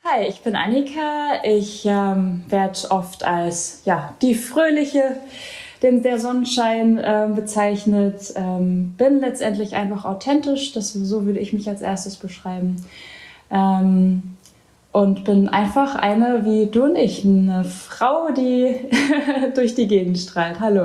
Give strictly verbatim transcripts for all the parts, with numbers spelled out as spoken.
Hi, ich bin Annika. Ich ähm, werde oft als ja, die Fröhliche, den, der Sonnenschein äh, bezeichnet. Ähm, bin letztendlich einfach authentisch, das, so würde ich mich als erstes beschreiben. Ähm, und bin einfach eine wie du und ich, eine Frau, die durch die Gegend strahlt. Hallo.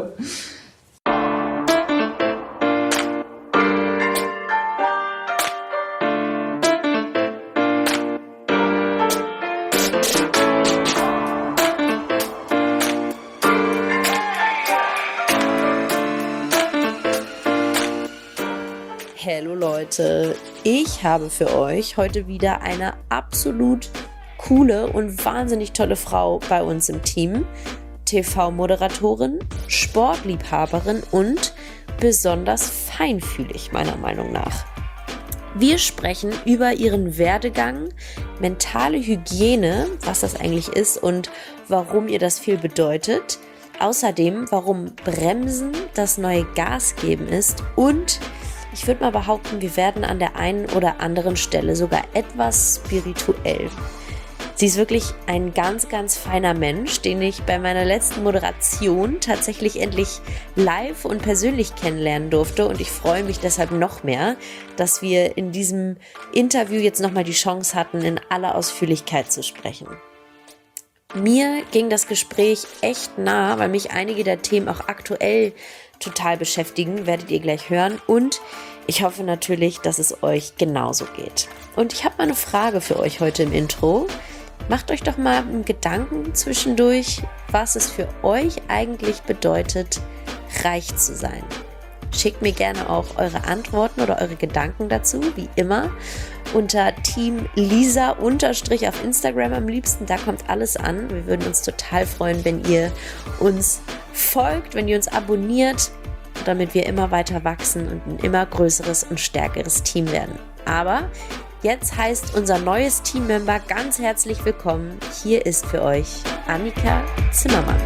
Hallo Leute, ich habe für euch heute wieder eine absolut coole und wahnsinnig tolle Frau bei uns im Team. T V-Moderatorin, Sportliebhaberin und besonders feinfühlig meiner Meinung nach. Wir sprechen über ihren Werdegang, mentale Hygiene, was das eigentlich ist und warum ihr das viel bedeutet. Außerdem, warum Bremsen das neue Gas geben ist und ich würde mal behaupten, wir werden an der einen oder anderen Stelle sogar etwas spirituell. Sie ist wirklich ein ganz, ganz feiner Mensch, den ich bei meiner letzten Moderation tatsächlich endlich live und persönlich kennenlernen durfte. Und ich freue mich deshalb noch mehr, dass wir in diesem Interview jetzt nochmal die Chance hatten, in aller Ausführlichkeit zu sprechen. Mir ging das Gespräch echt nah, weil mich einige der Themen auch aktuell total beschäftigen, werdet ihr gleich hören. Und ich hoffe natürlich, dass es euch genauso geht. Und ich habe mal eine Frage für euch heute im Intro. Macht euch doch mal einen Gedanken zwischendurch, was es für euch eigentlich bedeutet, reich zu sein. Schickt mir gerne auch eure Antworten oder eure Gedanken dazu, wie immer, unter Team Lisa unterstrich auf Instagram am liebsten. Da kommt alles an. Wir würden uns total freuen, wenn ihr uns folgt, wenn ihr uns abonniert, damit wir immer weiter wachsen und ein immer größeres und stärkeres Team werden. Aber jetzt heißt unser neues Teammember ganz herzlich willkommen. Hier ist für euch Annika Zimmermann.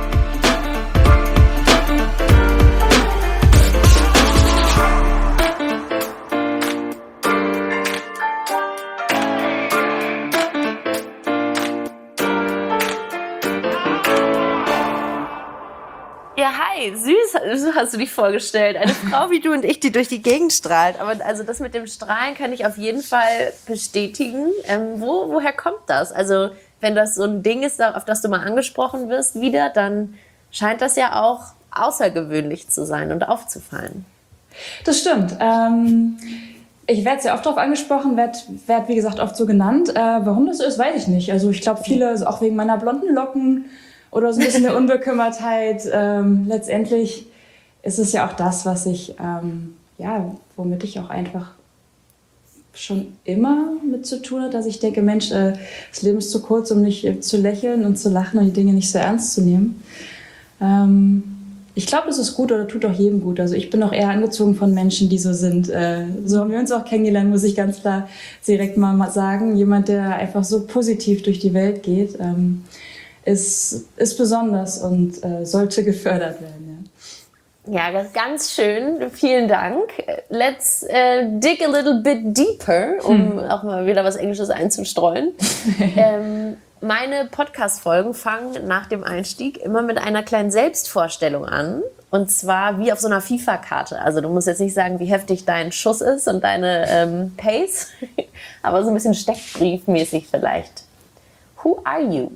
Ja, hi, süß, so hast du dich vorgestellt. Eine Frau wie du und ich, die durch die Gegend strahlt. Aber also das mit dem Strahlen kann ich auf jeden Fall bestätigen. Ähm, wo, woher kommt das? Also wenn das so ein Ding ist, auf das du mal angesprochen wirst wieder, dann scheint das ja auch außergewöhnlich zu sein und aufzufallen. Das stimmt. Ähm, ich werde sehr oft darauf angesprochen, werde, werd, wie gesagt, oft so genannt. Äh, warum das so ist, weiß ich nicht. Also ich glaube, viele, auch wegen meiner blonden Locken, oder so ein bisschen eine Unbekümmertheit. Ähm, letztendlich ist es ja auch das, was ich, ähm, ja, womit ich auch einfach schon immer mit zu tun habe, dass ich denke, Mensch, äh, das Leben ist zu kurz, um nicht äh, zu lächeln und zu lachen und die Dinge nicht so ernst zu nehmen. Ähm, ich glaube, das ist gut oder tut auch jedem gut. Also ich bin auch eher angezogen von Menschen, die so sind. Äh, so haben wir uns auch kennengelernt, muss ich ganz klar direkt mal sagen. Jemand, der einfach so positiv durch die Welt geht, ähm, Ist, ist besonders und äh, sollte gefördert werden. Ja, ja, ganz schön. Vielen Dank. Let's uh, dig a little bit deeper, um hm. auch mal wieder was Englisches einzustreuen. ähm, meine Podcast-Folgen fangen nach dem Einstieg immer mit einer kleinen Selbstvorstellung an. Und zwar wie auf so einer FIFA-Karte. Also du musst jetzt nicht sagen, wie heftig dein Schuss ist und deine ähm, Pace, aber so ein bisschen steckbriefmäßig vielleicht. Who are you?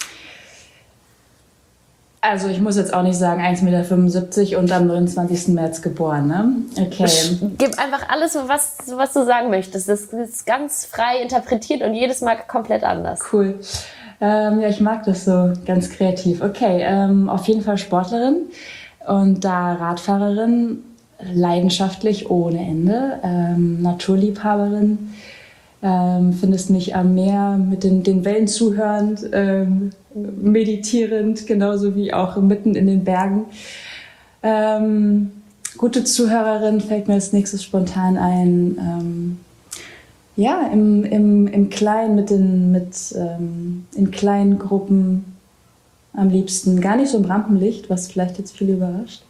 Also ich muss jetzt auch nicht sagen eins Komma fünfundsiebzig Meter und am neunundzwanzigsten März geboren, ne? Okay. Gib einfach alles, was, was du sagen möchtest. Das ist ganz frei interpretiert und jedes Mal komplett anders. Cool. Ähm, ja, ich mag das so ganz kreativ. Okay, ähm, auf jeden Fall Sportlerin und da Radfahrerin, leidenschaftlich ohne Ende, ähm, Naturliebhaberin, ähm, findest mich am Meer mit den, den Wellen zuhörend, ähm, meditierend, genauso wie auch mitten in den Bergen. Ähm, gute Zuhörerin fällt mir als nächstes spontan ein. Ähm, ja, im, im, im Kleinen, mit den, mit, ähm, in kleinen Gruppen am liebsten. Gar nicht so im Rampenlicht, was vielleicht jetzt viele überrascht.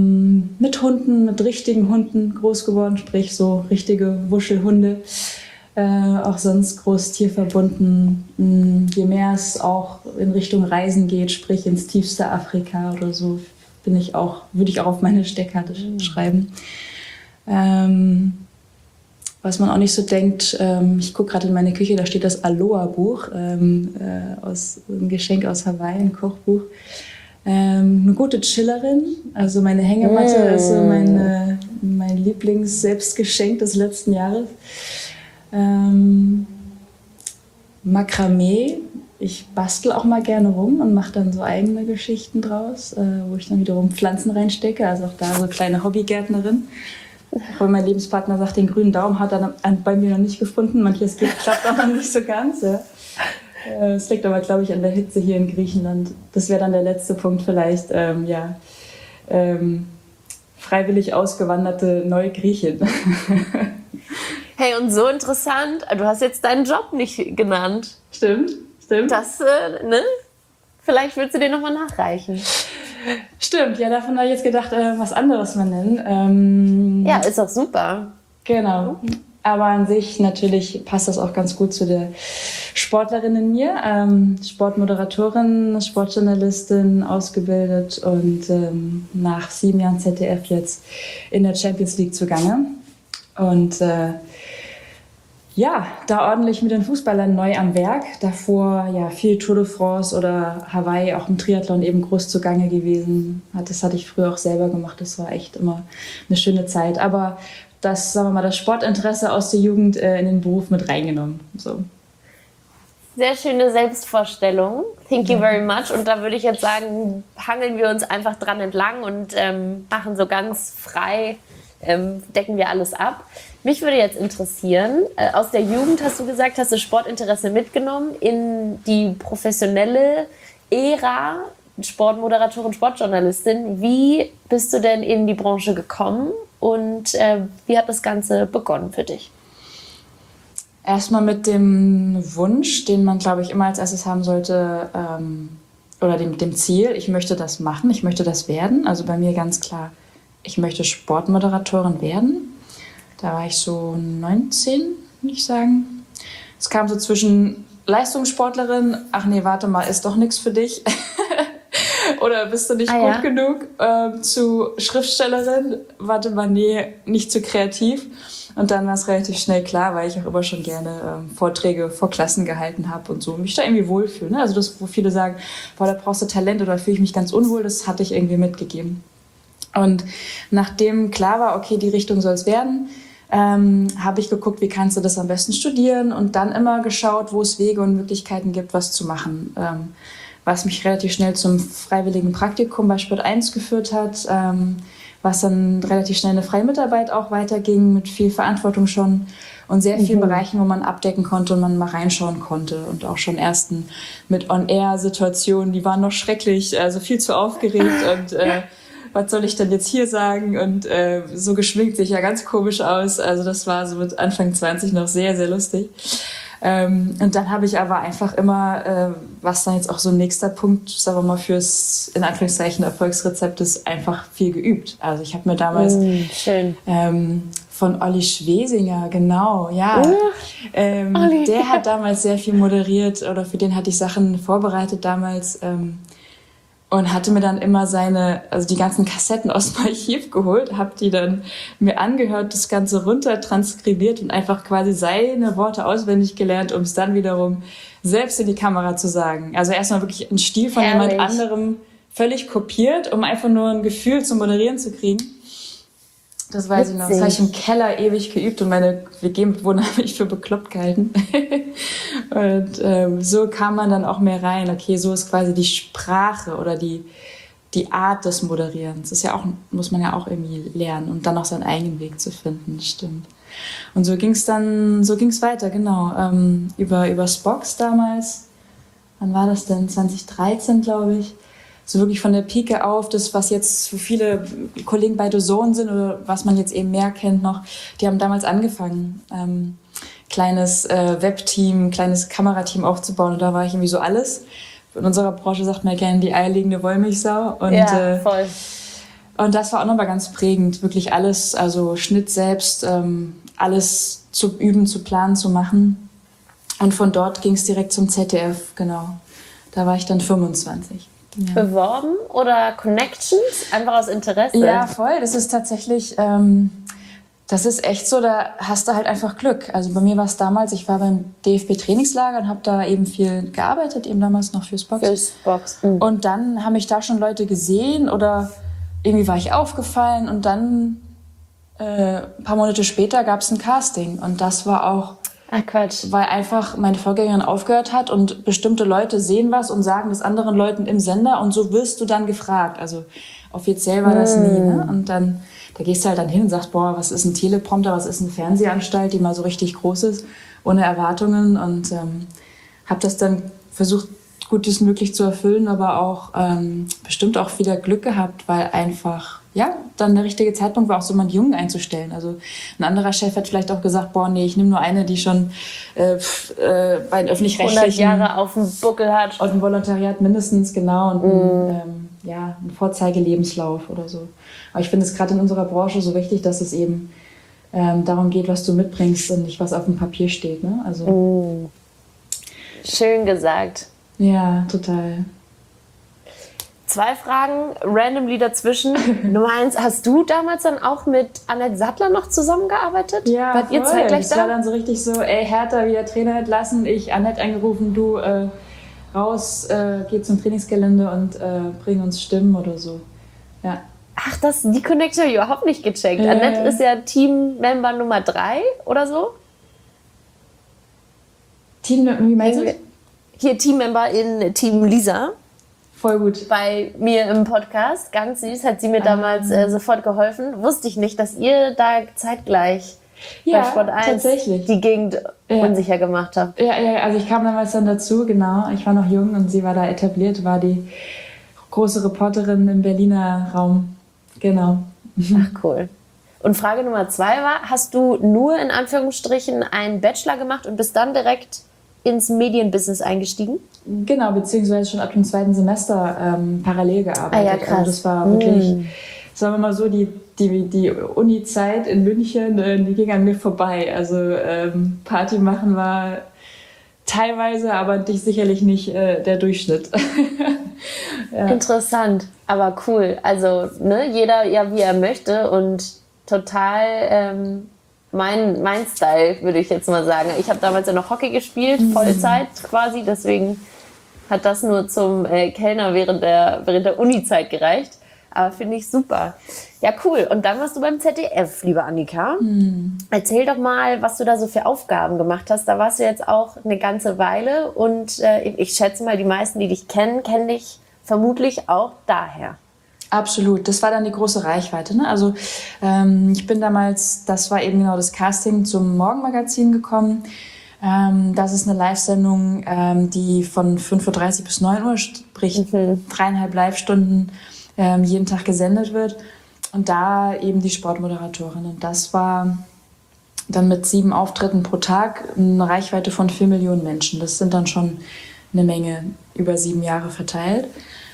Ähm, mit Hunden, mit richtigen Hunden groß geworden, sprich so richtige Wuschelhunde. Äh, auch sonst groß tierverbunden. Mh, je mehr es auch in Richtung Reisen geht, sprich ins tiefste Afrika oder so, bin ich auch, würde ich auch auf meine Steckkarte mhm. schreiben. Ähm, was man auch nicht so denkt, ähm, ich gucke gerade in meine Küche, da steht das Aloha-Buch, ähm, äh, aus, ein Geschenk aus Hawaii, ein Kochbuch. Ähm, eine gute Chillerin, also meine Hängematte mm. ist so meine, mein Lieblings-Selbstgeschenk des letzten Jahres. Ähm, Makramee, ich bastel auch mal gerne rum und mache dann so eigene Geschichten draus, äh, wo ich dann wiederum Pflanzen reinstecke, also auch da so kleine Hobbygärtnerin. Obwohl mein Lebenspartner sagt, den grünen Daumen hat er bei mir noch nicht gefunden, manches geht, klappt auch noch nicht so ganz. Ja. Es liegt aber, glaube ich, an der Hitze hier in Griechenland. Das wäre dann der letzte Punkt vielleicht, ähm, ja, ähm, freiwillig ausgewanderte Neugriechin. Hey, und so interessant, du hast jetzt deinen Job nicht genannt. Stimmt, stimmt. Das, äh, ne? Vielleicht willst du den nochmal nachreichen. Stimmt, ja, davon habe ich jetzt gedacht, äh, was anderes mal nennen. Ähm, ja, ist doch super. Genau. Aber an sich natürlich passt das auch ganz gut zu der Sportlerin in mir. Ähm, Sportmoderatorin, Sportjournalistin, ausgebildet und ähm, nach sieben Jahren Z D F jetzt in der Champions League zugange. Und äh, ja, da ordentlich mit den Fußballern neu am Werk. Davor ja viel Tour de France oder Hawaii, auch im Triathlon eben groß zugange gewesen. Das hatte ich früher auch selber gemacht. Das war echt immer eine schöne Zeit. Aber das, sagen wir mal, das Sportinteresse aus der Jugend äh, in den Beruf mit reingenommen. So. Sehr schöne Selbstvorstellung. Thank you very much. Und da würde ich jetzt sagen, hangeln wir uns einfach dran entlang und ähm, machen so ganz frei, ähm, decken wir alles ab. Mich würde jetzt interessieren, äh, aus der Jugend hast du gesagt, hast du Sportinteresse mitgenommen in die professionelle Ära, Sportmoderatorin, Sportjournalistin. Wie bist du denn in die Branche gekommen und äh, wie hat das Ganze begonnen für dich? Erstmal mit dem Wunsch, den man, glaube ich, immer als erstes haben sollte, ähm, oder dem, dem Ziel, ich möchte das machen, ich möchte das werden. Also bei mir ganz klar, ich möchte Sportmoderatorin werden. Da war ich so neunzehn, würde ich sagen. Es kam so zwischen Leistungssportlerin, ach nee, warte mal, ist doch nichts für dich. Oder bist du nicht ah, gut ja? genug, äh, zu Schriftstellerin, warte mal, nee, nicht zu kreativ. Und dann war es relativ schnell klar, weil ich auch immer schon gerne ähm, Vorträge vor Klassen gehalten habe und so, mich da irgendwie wohlfühle. Ne? Also das, wo viele sagen, boah, da brauchst du Talent oder fühle ich mich ganz unwohl, das hatte ich irgendwie mitgegeben. Und nachdem klar war, okay, die Richtung soll es werden, ähm, habe ich geguckt, wie kannst du das am besten studieren und dann immer geschaut, wo es Wege und Möglichkeiten gibt, was zu machen. Ähm, was mich relativ schnell zum freiwilligen Praktikum bei Sport eins geführt hat, ähm, was dann relativ schnell eine freie Mitarbeit auch weiterging, mit viel Verantwortung schon und sehr vielen mhm. Bereichen, wo man abdecken konnte und man mal reinschauen konnte und auch schon ersten mit On-Air-Situationen, die waren noch schrecklich, also viel zu aufgeregt und äh, was soll ich denn jetzt hier sagen und äh, so geschminkt sich ja ganz komisch aus, also das war so mit Anfang zwanzig noch sehr, sehr lustig. Ähm, und dann habe ich aber einfach immer, äh, was dann jetzt auch so ein nächster Punkt, sagen wir mal, fürs, in Anführungszeichen, Erfolgsrezept ist, einfach viel geübt. Also ich habe mir damals mm, schön. Ähm, von Olli Schwesinger, genau, ja. Uh, ähm, der hat damals sehr viel moderiert oder für den hatte ich Sachen vorbereitet damals. Ähm, Und hatte mir dann immer seine, also die ganzen Kassetten aus dem Archiv geholt, habe die dann mir angehört, das Ganze runter transkribiert und einfach quasi seine Worte auswendig gelernt, um es dann wiederum selbst in die Kamera zu sagen. Also erstmal wirklich einen Stil von Herrlich. jemand anderem völlig kopiert, um einfach nur ein Gefühl zum Moderieren zu kriegen. Das weiß Witzig. ich noch. Das habe ich im Keller ewig geübt und meine W G-Mitbewohner haben mich für bekloppt gehalten. Und ähm, so kam man dann auch mehr rein. Okay, so ist quasi die Sprache oder die, die Art des Moderierens. Das ist ja auch, muss man ja auch irgendwie lernen und dann auch seinen eigenen Weg zu finden. Stimmt. Und so ging es dann, so ging es weiter, genau. Ähm, über, über Spox damals. Wann war das denn? zwanzig dreizehn, glaube ich. So wirklich von der Pike auf, das, was jetzt für viele Kollegen bei D A Z N sind oder was man jetzt eben mehr kennt noch, die haben damals angefangen, ähm, kleines äh, Webteam, kleines Kamerateam aufzubauen und da war ich irgendwie so alles. In unserer Branche sagt man ja gerne die eierlegende Wollmilchsau. Und, ja, voll. Äh, und das war auch nochmal ganz prägend, wirklich alles, also Schnitt selbst, ähm, alles zu üben, zu planen, zu machen. Und von dort ging es direkt zum Z D F, genau. Da war ich dann fünfundzwanzig. Ja. Beworben oder Connections? Einfach aus Interesse? Ja, voll. Das ist tatsächlich, ähm, das ist echt so, da hast du halt einfach Glück. Also bei mir war es damals, ich war beim D F B-Trainingslager und habe da eben viel gearbeitet, eben damals noch fürs Boxen. Fürs Boxen. Mhm. Und dann haben mich da schon Leute gesehen oder irgendwie war ich aufgefallen und dann äh, ein paar Monate später gab es ein Casting und das war auch, ach Quatsch, weil einfach meine Vorgängerin aufgehört hat und bestimmte Leute sehen was und sagen das anderen Leuten im Sender und so wirst du dann gefragt. Also offiziell war das mm. nie. Ne? Und dann, da gehst du halt dann hin und sagst, boah, was ist ein Teleprompter, was ist eine Fernsehanstalt, die mal so richtig groß ist, ohne Erwartungen und ähm, habe das dann versucht, Gutes zu erfüllen, aber auch ähm, bestimmt auch wieder Glück gehabt, weil einfach ja, dann der richtige Zeitpunkt war, auch so jemanden Jungen einzustellen. Also ein anderer Chef hat vielleicht auch gesagt, boah, nee, ich nehme nur eine, die schon äh, äh, bei den öffentlich-rechtlichen hundert Jahre auf dem Buckel hat. Aus dem Volontariat mindestens, genau. Und mm. ein, ähm, ja, ein Vorzeigelebenslauf oder so. Aber ich finde es gerade in unserer Branche so wichtig, dass es eben ähm, darum geht, was du mitbringst und nicht, was auf dem Papier steht. Ne? Also, mm. Schön gesagt. Ja, total. Zwei Fragen, randomly dazwischen. Nummer eins, hast du damals dann auch mit Annette Sattler noch zusammengearbeitet? Ja, wart ihr zeitgleich da? Das war dann so richtig so, ey, Hertha wieder Trainer entlassen, ich Annette angerufen, du äh, raus, äh, geh zum Trainingsgelände und äh, bring uns Stimmen oder so. Ja. Ach, das, die Connection habe ich überhaupt nicht gecheckt. Äh, Annette ist ja Teammember Nummer drei oder so. Team, wie meinst du? Hier Teammember in Team Lisa. Voll gut. Bei mir im Podcast, ganz süß, hat sie mir damals äh, sofort geholfen. Wusste ich nicht, dass ihr da zeitgleich ja, bei Sport eins tatsächlich. die Gegend ja. unsicher gemacht habt. Ja, ja, also ich kam damals dann dazu, genau. Ich war noch jung und sie war da etabliert, war die große Reporterin im Berliner Raum. Genau. Ach, cool. Und Frage Nummer zwei war, hast du nur in Anführungsstrichen einen Bachelor gemacht und bist dann direkt ins Medienbusiness eingestiegen? Genau, beziehungsweise schon ab dem zweiten Semester ähm, parallel gearbeitet. Ah ja, krass. Also das war wirklich, mm. sagen wir mal so, die, die, die Uni-Zeit in München, äh, die ging an mir vorbei. Also ähm, Party machen war teilweise, aber nicht, sicherlich nicht äh, der Durchschnitt. Ja. Interessant, aber cool. Also ne, jeder ja wie er möchte und total ähm, Mein, mein Style, würde ich jetzt mal sagen. Ich habe damals ja noch Hockey gespielt, Vollzeit quasi, deswegen hat das nur zum äh, Kellner während der, während der Uni-Zeit gereicht. Aber finde ich super. Ja, cool. Und dann warst du beim Z D F, liebe Annika. Mhm. Erzähl doch mal, was du da so für Aufgaben gemacht hast. Da warst du jetzt auch eine ganze Weile und äh, ich schätze mal, die meisten, die dich kennen, kennen dich vermutlich auch daher. Absolut, das war dann die große Reichweite. Ne? Also ähm, ich bin damals, das war eben genau das Casting zum Morgenmagazin gekommen. Ähm, das ist eine Live-Sendung, ähm, die von fünf Uhr dreißig bis neun Uhr, sprich mhm. dreieinhalb Live-Stunden ähm, jeden Tag gesendet wird. Und da eben die Sportmoderatorin. Und das war dann mit sieben Auftritten pro Tag eine Reichweite von vier Millionen Menschen. Das sind dann schon eine Menge über sieben Jahre verteilt.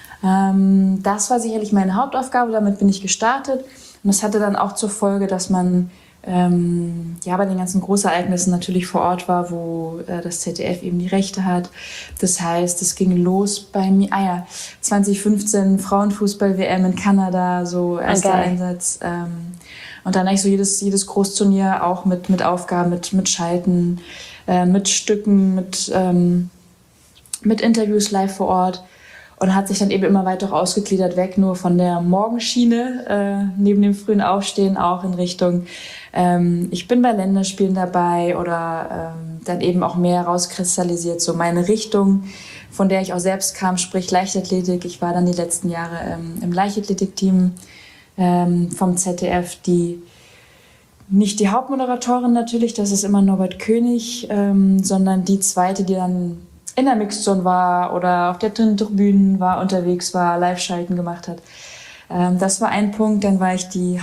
Ähm, das war sicherlich meine Hauptaufgabe, damit bin ich gestartet. Und das hatte dann auch zur Folge, dass man ähm, ja, bei den ganzen Großereignissen natürlich vor Ort war, wo äh, das Z D F eben die Rechte hat. Das heißt, es ging los bei mir, ah ja, zwanzig fünfzehn Frauenfußball-W M in Kanada, so erster okay. Einsatz. Ähm, und dann eigentlich so jedes, jedes Großturnier auch mit, mit Aufgaben, mit, mit Schalten, äh, mit Stücken, mit, ähm, mit Interviews live vor Ort. Und hat sich dann eben immer weiter ausgegliedert, weg nur von der Morgenschiene, äh, neben dem frühen Aufstehen auch in Richtung, ähm, ich bin bei Länderspielen dabei oder ähm, dann eben auch mehr rauskristallisiert, so meine Richtung, von der ich auch selbst kam, sprich Leichtathletik. Ich war dann die letzten Jahre ähm, im Leichtathletikteam ähm, vom Z D F, die nicht die Hauptmoderatorin natürlich, das ist immer Norbert König, ähm, sondern die zweite, die dann in der Mixzone war oder auf der Tribünen war, unterwegs war, Live-Schalten gemacht hat. Ähm, das war ein Punkt. Dann war ich die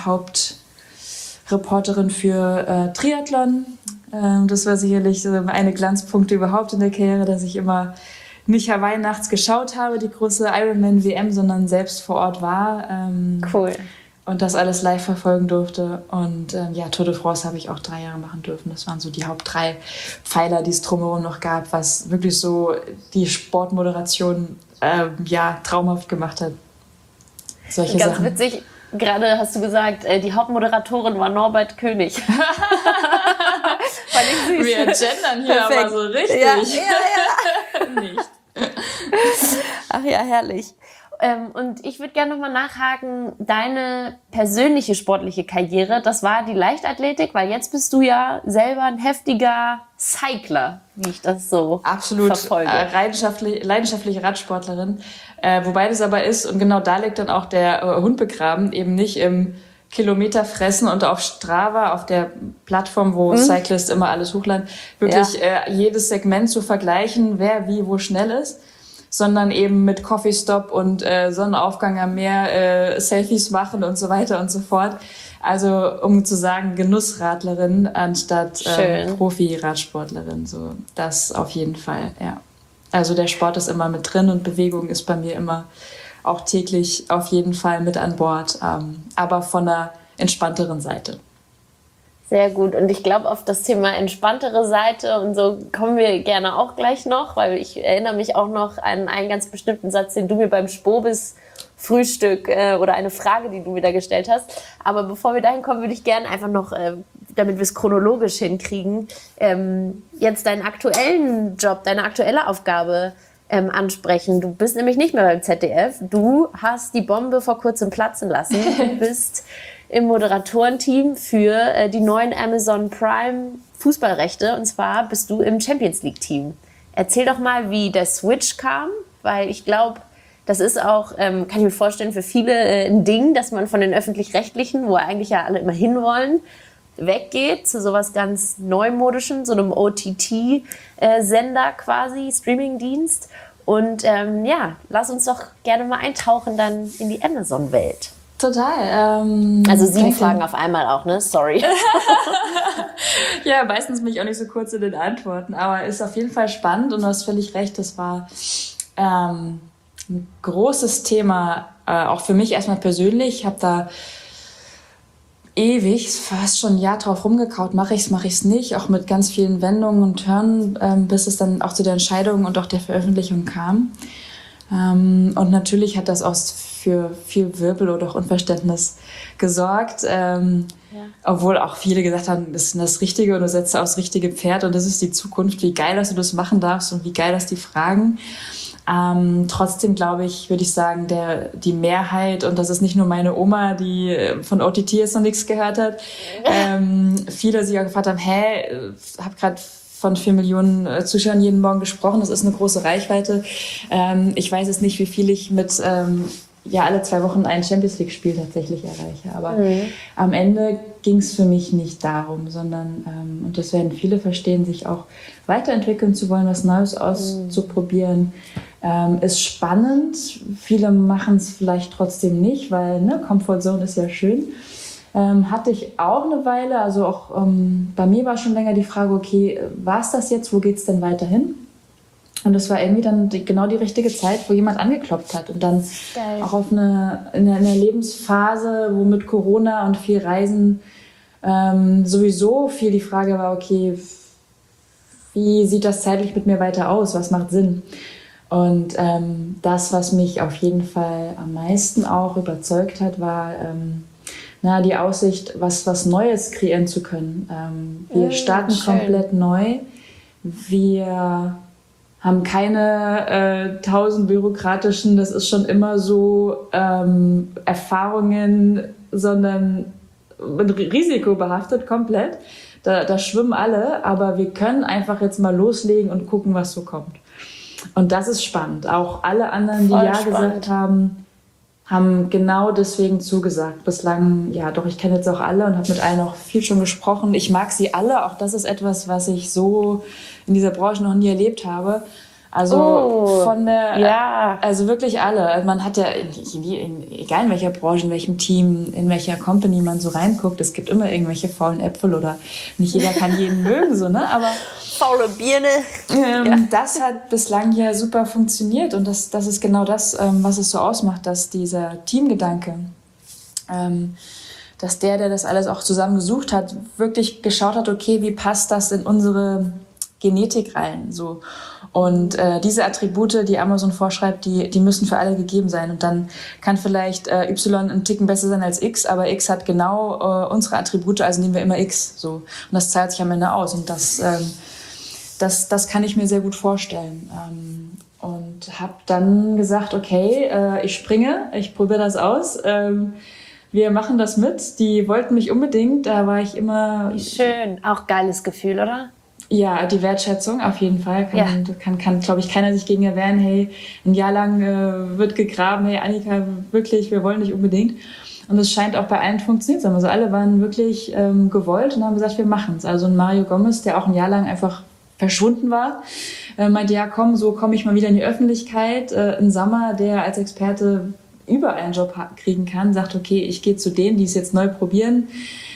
Hauptreporterin für äh, Triathlon. Ähm, das war sicherlich so eine Glanzpunkte überhaupt in der Karriere, dass ich immer nicht Hawaii nachts geschaut habe, die große Ironman-W M, sondern selbst vor Ort war. Ähm, cool. und das alles live verfolgen durfte. Und ähm, ja, Tour de France habe ich auch drei Jahre machen dürfen. Das waren so die Haupt drei Pfeiler, die es drumherum noch gab, was wirklich so die Sportmoderation ähm, ja, traumhaft gemacht hat. Solche Ganz Sachen. witzig, gerade hast du gesagt, äh, die Hauptmoderatorin war Norbert König. Fand ich süß. Wir gendern hier Perfekt. aber so richtig. Ja, ja, ja. Nicht. Ach ja, herrlich. Ähm, und ich würde gerne nochmal nachhaken, deine persönliche sportliche Karriere, das war die Leichtathletik, weil jetzt bist du ja selber ein heftiger Cycler, wie ich das so Absolut verfolge. äh, leidenschaftlich, leidenschaftliche Radsportlerin. Äh, wobei das aber ist, und genau da liegt dann auch der äh, Hund begraben, eben nicht im Kilometer fressen und auf Strava, auf der Plattform, wo mhm. Cyclist immer alles hochladen, wirklich ja. äh, jedes Segment zu vergleichen, wer wie wo schnell ist, sondern eben mit Coffee Stop und äh, Sonnenaufgang am Meer, äh, Selfies machen und so weiter und so fort. Also um zu sagen, Genussradlerin anstatt äh, Profi-Radsportlerin. So, das auf jeden Fall, ja. Also der Sport ist immer mit drin und Bewegung ist bei mir immer auch täglich auf jeden Fall mit an Bord, ähm, aber von einer entspannteren Seite. Sehr gut. Und ich glaube, auf das Thema entspanntere Seite und so kommen wir gerne auch gleich noch, weil ich erinnere mich auch noch an einen ganz bestimmten Satz, den du mir beim Spobis Frühstück äh, oder eine Frage, die du mir da gestellt hast. Aber bevor wir dahin kommen, würde ich gerne einfach noch, äh, damit wir es chronologisch hinkriegen, ähm, jetzt deinen aktuellen Job, deine aktuelle Aufgabe ähm, ansprechen. Du bist nämlich nicht mehr beim Z D F. Du hast die Bombe vor kurzem platzen lassen. Du bist im Moderatorenteam für äh, die neuen Amazon Prime Fußballrechte. Und zwar bist du im Champions League Team. Erzähl doch mal, wie der Switch kam, weil ich glaube, das ist auch, ähm, kann ich mir vorstellen, für viele äh, ein Ding, dass man von den Öffentlich-Rechtlichen, wo eigentlich ja alle immer hinwollen, weggeht zu sowas ganz Neumodischen, so einem O T T-Sender quasi, Streamingdienst. Und ähm, ja, lass uns doch gerne mal eintauchen dann in die Amazon-Welt. Total. Ähm, also sieben Fragen auf einmal auch, ne? Sorry. Ja, meistens bin ich auch nicht so kurz in den Antworten, aber ist auf jeden Fall spannend und du hast völlig recht, das war ähm, ein großes Thema, äh, auch für mich erstmal persönlich. Ich habe da ewig, fast schon ein Jahr drauf rumgekaut, mache ich's, mache ich's nicht, auch mit ganz vielen Wendungen und Turnen, ähm, bis es dann auch zu der Entscheidung und auch der Veröffentlichung kam. Ähm, und natürlich hat das auch für viel Wirbel oder auch Unverständnis gesorgt, ähm, ja. obwohl auch viele gesagt haben, das ist das Richtige und du setzt aufs richtige Pferd und das ist die Zukunft, wie geil, dass du das machen darfst und wie geil, dass die fragen. Ähm, trotzdem glaube ich, würde ich sagen, der, die Mehrheit, und das ist nicht nur meine Oma, die von O T T jetzt noch nichts gehört hat, ähm, viele sich auch gefragt haben, hä, hab gerade von vier Millionen Zuschauern jeden Morgen gesprochen, das ist eine große Reichweite. Ähm, ich weiß jetzt nicht, wie viel ich mit ähm, ja alle zwei Wochen ein Champions League-Spiel tatsächlich erreiche, aber mhm. am Ende ging es für mich nicht darum, sondern, ähm, und das werden viele verstehen, sich auch weiterentwickeln zu wollen, was Neues auszuprobieren. Ähm, ist spannend, viele machen es vielleicht trotzdem nicht, weil ne, Comfort Zone ist ja schön. Ähm, hatte ich auch eine Weile, also auch ähm, bei mir war schon länger die Frage, okay, war es das jetzt, wo geht's denn weiterhin? Und das war irgendwie dann die, genau die richtige Zeit, wo jemand angeklopft hat und dann Geil. Auch auf eine, in einer Lebensphase, wo mit Corona und viel Reisen ähm, sowieso viel die Frage war, okay, wie sieht das zeitlich mit mir weiter aus, was macht Sinn? Und ähm, das, was mich auf jeden Fall am meisten auch überzeugt hat, war ähm, na, die Aussicht, was, was Neues kreieren zu können. Ähm, wir starten Schön. komplett neu. Wir haben keine äh, tausend bürokratischen, das ist schon immer so, ähm, Erfahrungen, sondern risikobehaftet komplett. Da, da schwimmen alle, aber wir können einfach jetzt mal loslegen und gucken, was so kommt. Und das ist spannend. Auch alle anderen, die Voll Ja spannend. gesagt haben, haben genau deswegen zugesagt. Bislang, ja doch, ich kenne jetzt auch alle und habe mit allen auch viel schon gesprochen. Ich mag sie alle, auch das ist etwas, was ich so in dieser Branche noch nie erlebt habe. Also oh, von der, ja. also wirklich alle. Man hat ja, in, in, egal in welcher Branche, in welchem Team, in welcher Company man so reinguckt, es gibt immer irgendwelche faulen Äpfel oder nicht jeder kann jeden mögen, so, ne? Aber faule Birne. Ähm, ja. Das hat bislang ja super funktioniert und das, das ist genau das, ähm, was es so ausmacht, dass dieser Teamgedanke ähm, dass der, der das alles auch zusammen gesucht hat, wirklich geschaut hat, okay, wie passt das in unsere Genetik rein, so. Und äh, diese Attribute, die Amazon vorschreibt, die, die müssen für alle gegeben sein. Und dann kann vielleicht äh, Y ein Ticken besser sein als X, aber X hat genau äh, unsere Attribute, also nehmen wir immer X, so. Und das zahlt sich am Ende aus. Und das, ähm, das, das kann ich mir sehr gut vorstellen. Ähm, und habe dann gesagt, okay, äh, ich springe, ich probiere das aus. Ähm, wir machen das mit. Die wollten mich unbedingt, da war ich immer... Wie schön, auch geiles Gefühl, oder? Ja, die Wertschätzung auf jeden Fall. Kann, ja. kann, kann glaube ich, keiner sich gegen erwehren. Hey, ein Jahr lang äh, wird gegraben. Hey, Annika, wirklich, wir wollen dich unbedingt. Und es scheint auch bei allen funktioniert zu haben. Also alle waren wirklich ähm, gewollt und haben gesagt, wir machen es. Also ein Mario Gomez, der auch ein Jahr lang einfach verschwunden war, äh, meinte, ja komm, so komme ich mal wieder in die Öffentlichkeit. Äh, ein Sammer, der als Experte überall einen Job kriegen kann, sagt, okay, ich gehe zu denen, die es jetzt neu probieren.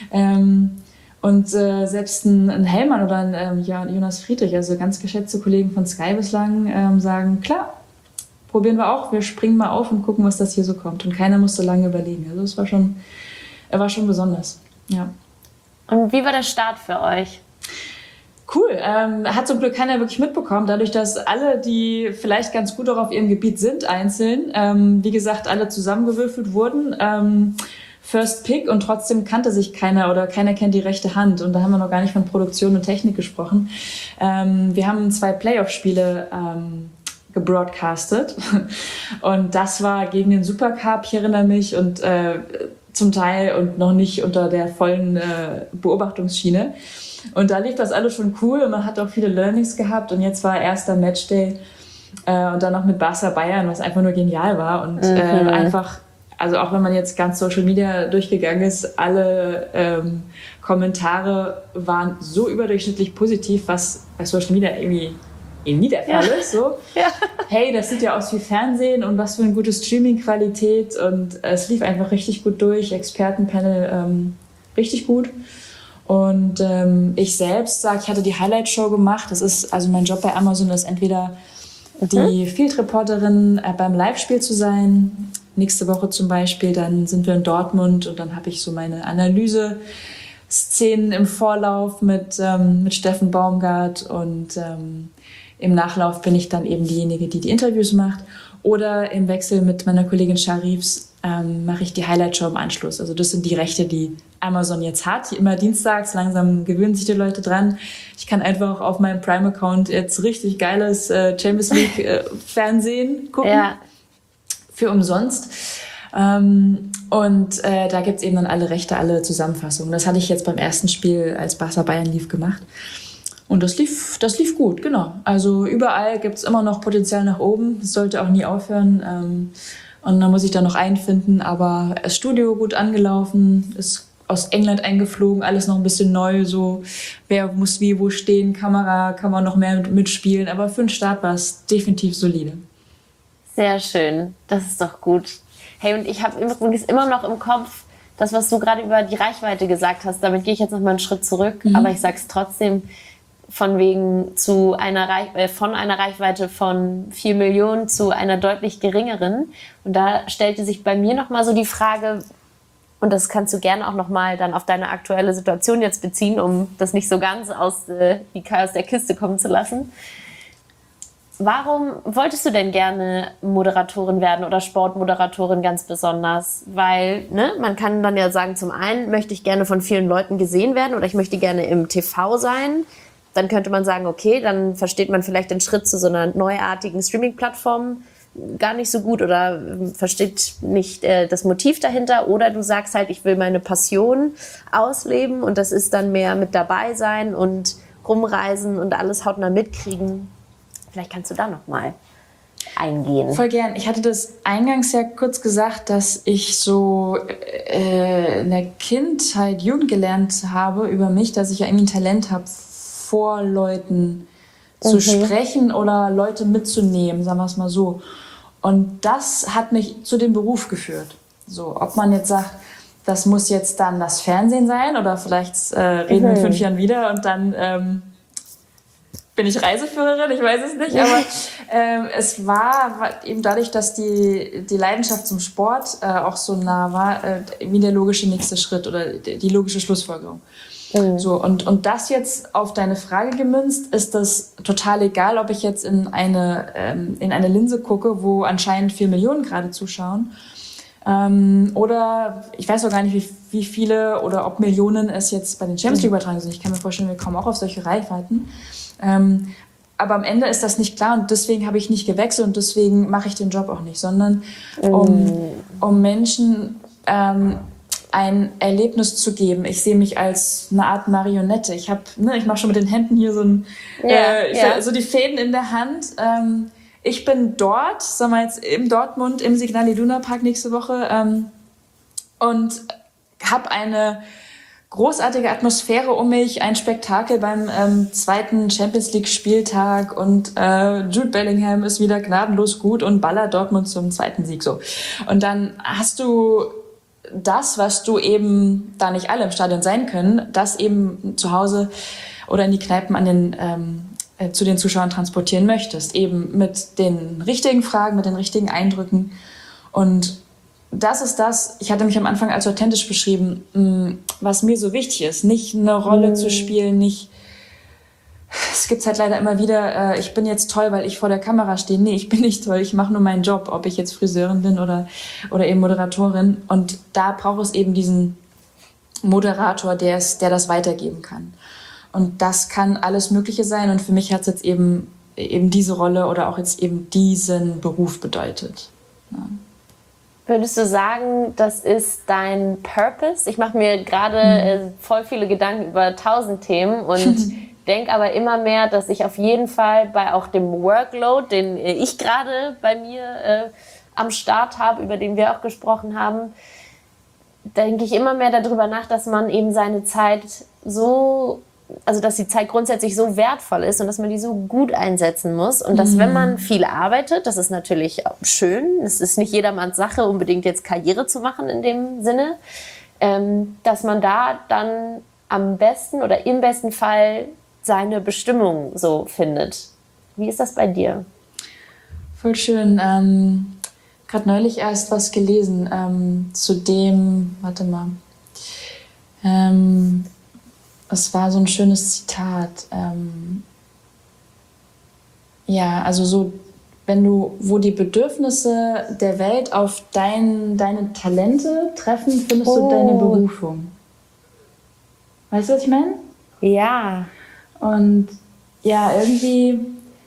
Ähm, Und äh, selbst ein, ein Hellmann oder ein ähm, Jonas Friedrich, also ganz geschätzte Kollegen von Sky bislang, ähm, sagen, klar, probieren wir auch, wir springen mal auf und gucken, was das hier so kommt. Und keiner musste lange überlegen. Also es war schon, er war schon besonders. Ja. Und wie war der Start für euch? Cool. Ähm, hat zum Glück keiner wirklich mitbekommen, dadurch, dass alle, die vielleicht ganz gut auch auf ihrem Gebiet sind, einzeln, ähm, wie gesagt, alle zusammengewürfelt wurden. Ähm, First Pick und trotzdem kannte sich keiner oder keiner kennt die rechte Hand. Und da haben wir noch gar nicht von Produktion und Technik gesprochen. Ähm, wir haben zwei Playoff-Spiele ähm, gebroadcastet und das war gegen den Supercup, ich erinnere mich, und äh, zum Teil und noch nicht unter der vollen äh, Beobachtungsschiene. Und da lief das alles schon cool und man hat auch viele Learnings gehabt und jetzt war erster Matchday äh, und dann noch mit Barca Bayern, was einfach nur genial war und mhm. äh, einfach... Also auch wenn man jetzt ganz Social Media durchgegangen ist, alle ähm, Kommentare waren so überdurchschnittlich positiv, was bei Social Media irgendwie eben nie der Fall ja. ist. So. Ja. Hey, das sieht ja aus wie Fernsehen und was für eine gute Streaming-Qualität. Und es lief einfach richtig gut durch, Expertenpanel ähm, richtig gut. Und ähm, ich selbst sage, ich hatte die Highlight-Show gemacht. Das ist, also mein Job bei Amazon ist entweder die Field-Reporterin äh, beim Live-Spiel zu sein. Nächste Woche zum Beispiel, dann sind wir in Dortmund und dann habe ich so meine Analyse-Szenen im Vorlauf mit, ähm, mit Steffen Baumgart und ähm, im Nachlauf bin ich dann eben diejenige, die die Interviews macht. Oder im Wechsel mit meiner Kollegin Sharifs ähm, mache ich die Highlight-Show im Anschluss. Also das sind die Rechte, die Amazon jetzt hat. Immer dienstags, langsam gewöhnen sich die Leute dran. Ich kann einfach auf meinem Prime-Account jetzt richtig geiles äh, Champions League-Fernsehen äh, gucken. Ja. Für umsonst. Ähm, und äh, da gibt's eben dann alle Rechte, alle Zusammenfassungen. Das hatte ich jetzt beim ersten Spiel, als Barca Bayern lief, gemacht. Und das lief, das lief gut, genau. Also überall gibt's immer noch Potenzial nach oben. Es sollte auch nie aufhören. Ähm, und dann muss ich da noch einfinden. Aber das Studio gut angelaufen, ist aus England eingeflogen, alles noch ein bisschen neu. So, wer muss wie wo stehen, Kamera, kann man noch mehr mit, mitspielen. Aber für den Start war es definitiv solide. Sehr schön, das ist doch gut. Hey, und ich habe übrigens immer noch im Kopf, das, was du gerade über die Reichweite gesagt hast, damit gehe ich jetzt noch mal einen Schritt zurück, mhm. aber ich sage es trotzdem, von wegen zu einer Reich- äh, von einer Reichweite von vier Millionen zu einer deutlich geringeren. Und da stellte sich bei mir noch mal so die Frage, und das kannst du gerne auch noch mal dann auf deine aktuelle Situation jetzt beziehen, um das nicht so ganz aus, äh, wie Kai aus der Kiste kommen zu lassen. Warum wolltest du denn gerne Moderatorin werden oder Sportmoderatorin ganz besonders? Weil, ne, man kann dann ja sagen, zum einen möchte ich gerne von vielen Leuten gesehen werden oder ich möchte gerne im T V sein. Dann könnte man sagen, okay, dann versteht man vielleicht den Schritt zu so einer neuartigen Streaming-Plattform gar nicht so gut oder versteht nicht äh, das Motiv dahinter. Oder du sagst halt, ich will meine Passion ausleben und das ist dann mehr mit dabei sein und rumreisen und alles hautnah mitkriegen. Vielleicht kannst du da noch mal eingehen. Voll gern. Ich hatte das eingangs ja kurz gesagt, dass ich so äh, in der Kindheit, Jugend gelernt habe über mich, dass ich ja irgendwie ein Talent habe, vor Leuten zu mhm. sprechen oder Leute mitzunehmen, sagen wir es mal so. Und das hat mich zu dem Beruf geführt. So, ob man jetzt sagt, das muss jetzt dann das Fernsehen sein oder vielleicht äh, reden wir mhm. in fünf Jahren wieder und dann... Ähm, bin ich Reiseführerin, ich weiß es nicht, aber äh, es war, war eben dadurch, dass die, die Leidenschaft zum Sport äh, auch so nah war, äh, wie der logische nächste Schritt oder die logische Schlussfolgerung. Mhm. So, und, und das jetzt auf deine Frage gemünzt, ist das total egal, ob ich jetzt in eine, ähm, in eine Linse gucke, wo anscheinend vier Millionen gerade zuschauen. Ähm, oder ich weiß auch gar nicht, wie, wie viele oder ob Millionen es jetzt bei den Champions League übertragen sind. Ich kann mir vorstellen, wir kommen auch auf solche Reichweiten. Ähm, aber am Ende ist das nicht klar und deswegen habe ich nicht gewechselt und deswegen mache ich den Job auch nicht, sondern um, um Menschen ähm, ein Erlebnis zu geben. Ich sehe mich als eine Art Marionette. Ich habe, ne, ich mache schon mit den Händen hier so, ein, ja, äh, ja. so die Fäden in der Hand. Ähm, Ich bin dort, sagen wir jetzt in Dortmund im Signal Iduna Park nächste Woche ähm, und habe eine großartige Atmosphäre um mich, ein Spektakel beim ähm, zweiten Champions League Spieltag und äh, Jude Bellingham ist wieder gnadenlos gut und ballert Dortmund zum zweiten Sieg so. Und dann hast du das, was du eben, da nicht alle im Stadion sein können, das eben zu Hause oder in die Kneipen an den ähm, zu den Zuschauern transportieren möchtest. Eben mit den richtigen Fragen, mit den richtigen Eindrücken. Und das ist das, ich hatte mich am Anfang als authentisch beschrieben, was mir so wichtig ist. Nicht eine Rolle mhm. zu spielen, nicht, es gibt halt leider immer wieder, ich bin jetzt toll, weil ich vor der Kamera stehe. Nee, ich bin nicht toll, ich mache nur meinen Job, ob ich jetzt Friseurin bin oder, oder eben Moderatorin. Und da braucht es eben diesen Moderator, der es, der das weitergeben kann. Und das kann alles Mögliche sein. Und für mich hat es jetzt eben, eben diese Rolle oder auch jetzt eben diesen Beruf bedeutet. Ja. Würdest du sagen, das ist dein Purpose? Ich mache mir gerade äh, voll viele Gedanken über tausend Themen und denke aber immer mehr, dass ich auf jeden Fall bei auch dem Workload, den ich gerade bei mir äh, am Start habe, über den wir auch gesprochen haben, denke ich immer mehr darüber nach, dass man eben seine Zeit so, also dass die Zeit grundsätzlich so wertvoll ist und dass man die so gut einsetzen muss und dass, wenn man viel arbeitet, das ist natürlich schön, es ist nicht jedermanns Sache, unbedingt jetzt Karriere zu machen in dem Sinne, ähm, dass man da dann am besten oder im besten Fall seine Bestimmung so findet. Wie ist das bei dir? Voll schön. Ähm, gerade neulich erst was gelesen ähm, zu dem, warte mal, ähm, es war so ein schönes Zitat. Ähm, ja, also so, wenn du, wo die Bedürfnisse der Welt auf dein, deine Talente treffen, findest oh. du deine Berufung. Weißt du, was ich meine? Ja. Und ja, irgendwie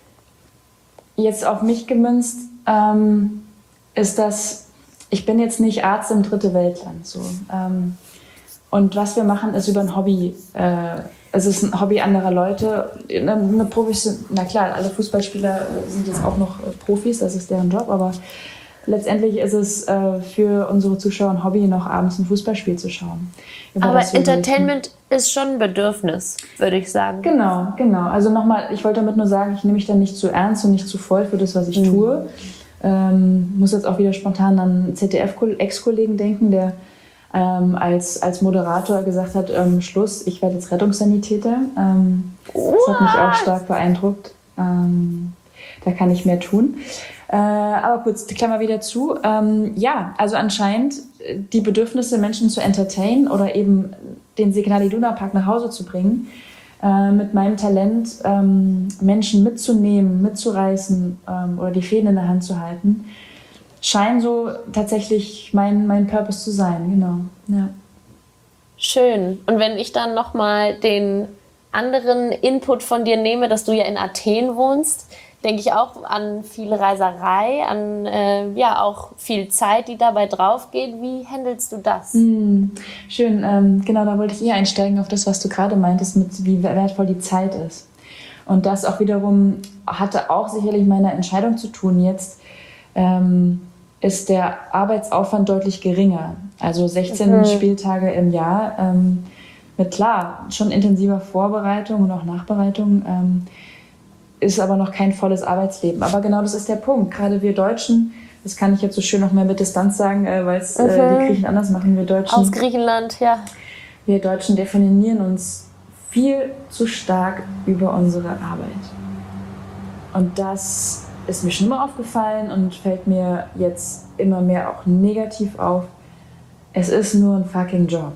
jetzt auf mich gemünzt, ähm, ist das, ich bin jetzt nicht Arzt im dritte Weltland, so. Ähm, Und was wir machen, ist über ein Hobby. Äh, es ist ein Hobby anderer Leute. Eine, eine Profis, na klar, alle Fußballspieler sind jetzt auch noch Profis, das ist deren Job. Aber letztendlich ist es äh, für unsere Zuschauer ein Hobby, noch abends ein Fußballspiel zu schauen. Aber Entertainment ist schon ein Bedürfnis, würde ich sagen. Genau, genau. Also nochmal, ich wollte damit nur sagen, ich nehme mich dann nicht zu ernst und nicht zu voll für das, was ich mhm. tue. Ähm, muss jetzt auch wieder spontan an Z D F-Ex-Kollegen denken, der Ähm, als, als Moderator gesagt hat, ähm, Schluss, ich werde jetzt Rettungssanitäter. Ähm, das hat mich auch stark beeindruckt. Ähm, da kann ich mehr tun. Äh, aber kurz, die Klammer wieder zu. Ähm, ja, also anscheinend die Bedürfnisse, Menschen zu entertainen oder eben den Signal Iduna Park nach Hause zu bringen, äh, mit meinem Talent ähm, Menschen mitzunehmen, mitzureißen ähm, oder die Fäden in der Hand zu halten, scheint so tatsächlich mein, mein Purpose zu sein, genau. Ja. Schön. Und wenn ich dann nochmal den anderen Input von dir nehme, dass du ja in Athen wohnst, denke ich auch an viel Reiserei, an äh, ja auch viel Zeit, die dabei drauf geht. Wie handelst du das? Mm, schön, ähm, genau, da wollte ich eher einsteigen auf das, was du gerade meintest, mit wie wertvoll die Zeit ist. Und das auch wiederum hatte auch sicherlich meine Entscheidung zu tun jetzt, ähm, ist der Arbeitsaufwand deutlich geringer. Also sechzehn mhm. Spieltage im Jahr ähm, mit, klar, schon intensiver Vorbereitung und auch Nachbereitung, ähm, ist aber noch kein volles Arbeitsleben. Aber genau das ist der Punkt. Gerade wir Deutschen, das kann ich jetzt so schön noch mehr mit Distanz sagen, äh, weil es mhm. äh, die Griechen anders machen. Wir Deutschen, aus Griechenland, ja. Wir Deutschen definieren uns viel zu stark über unsere Arbeit. und das ist mir schon immer aufgefallen und fällt mir jetzt immer mehr auch negativ auf. Es ist nur ein fucking Job.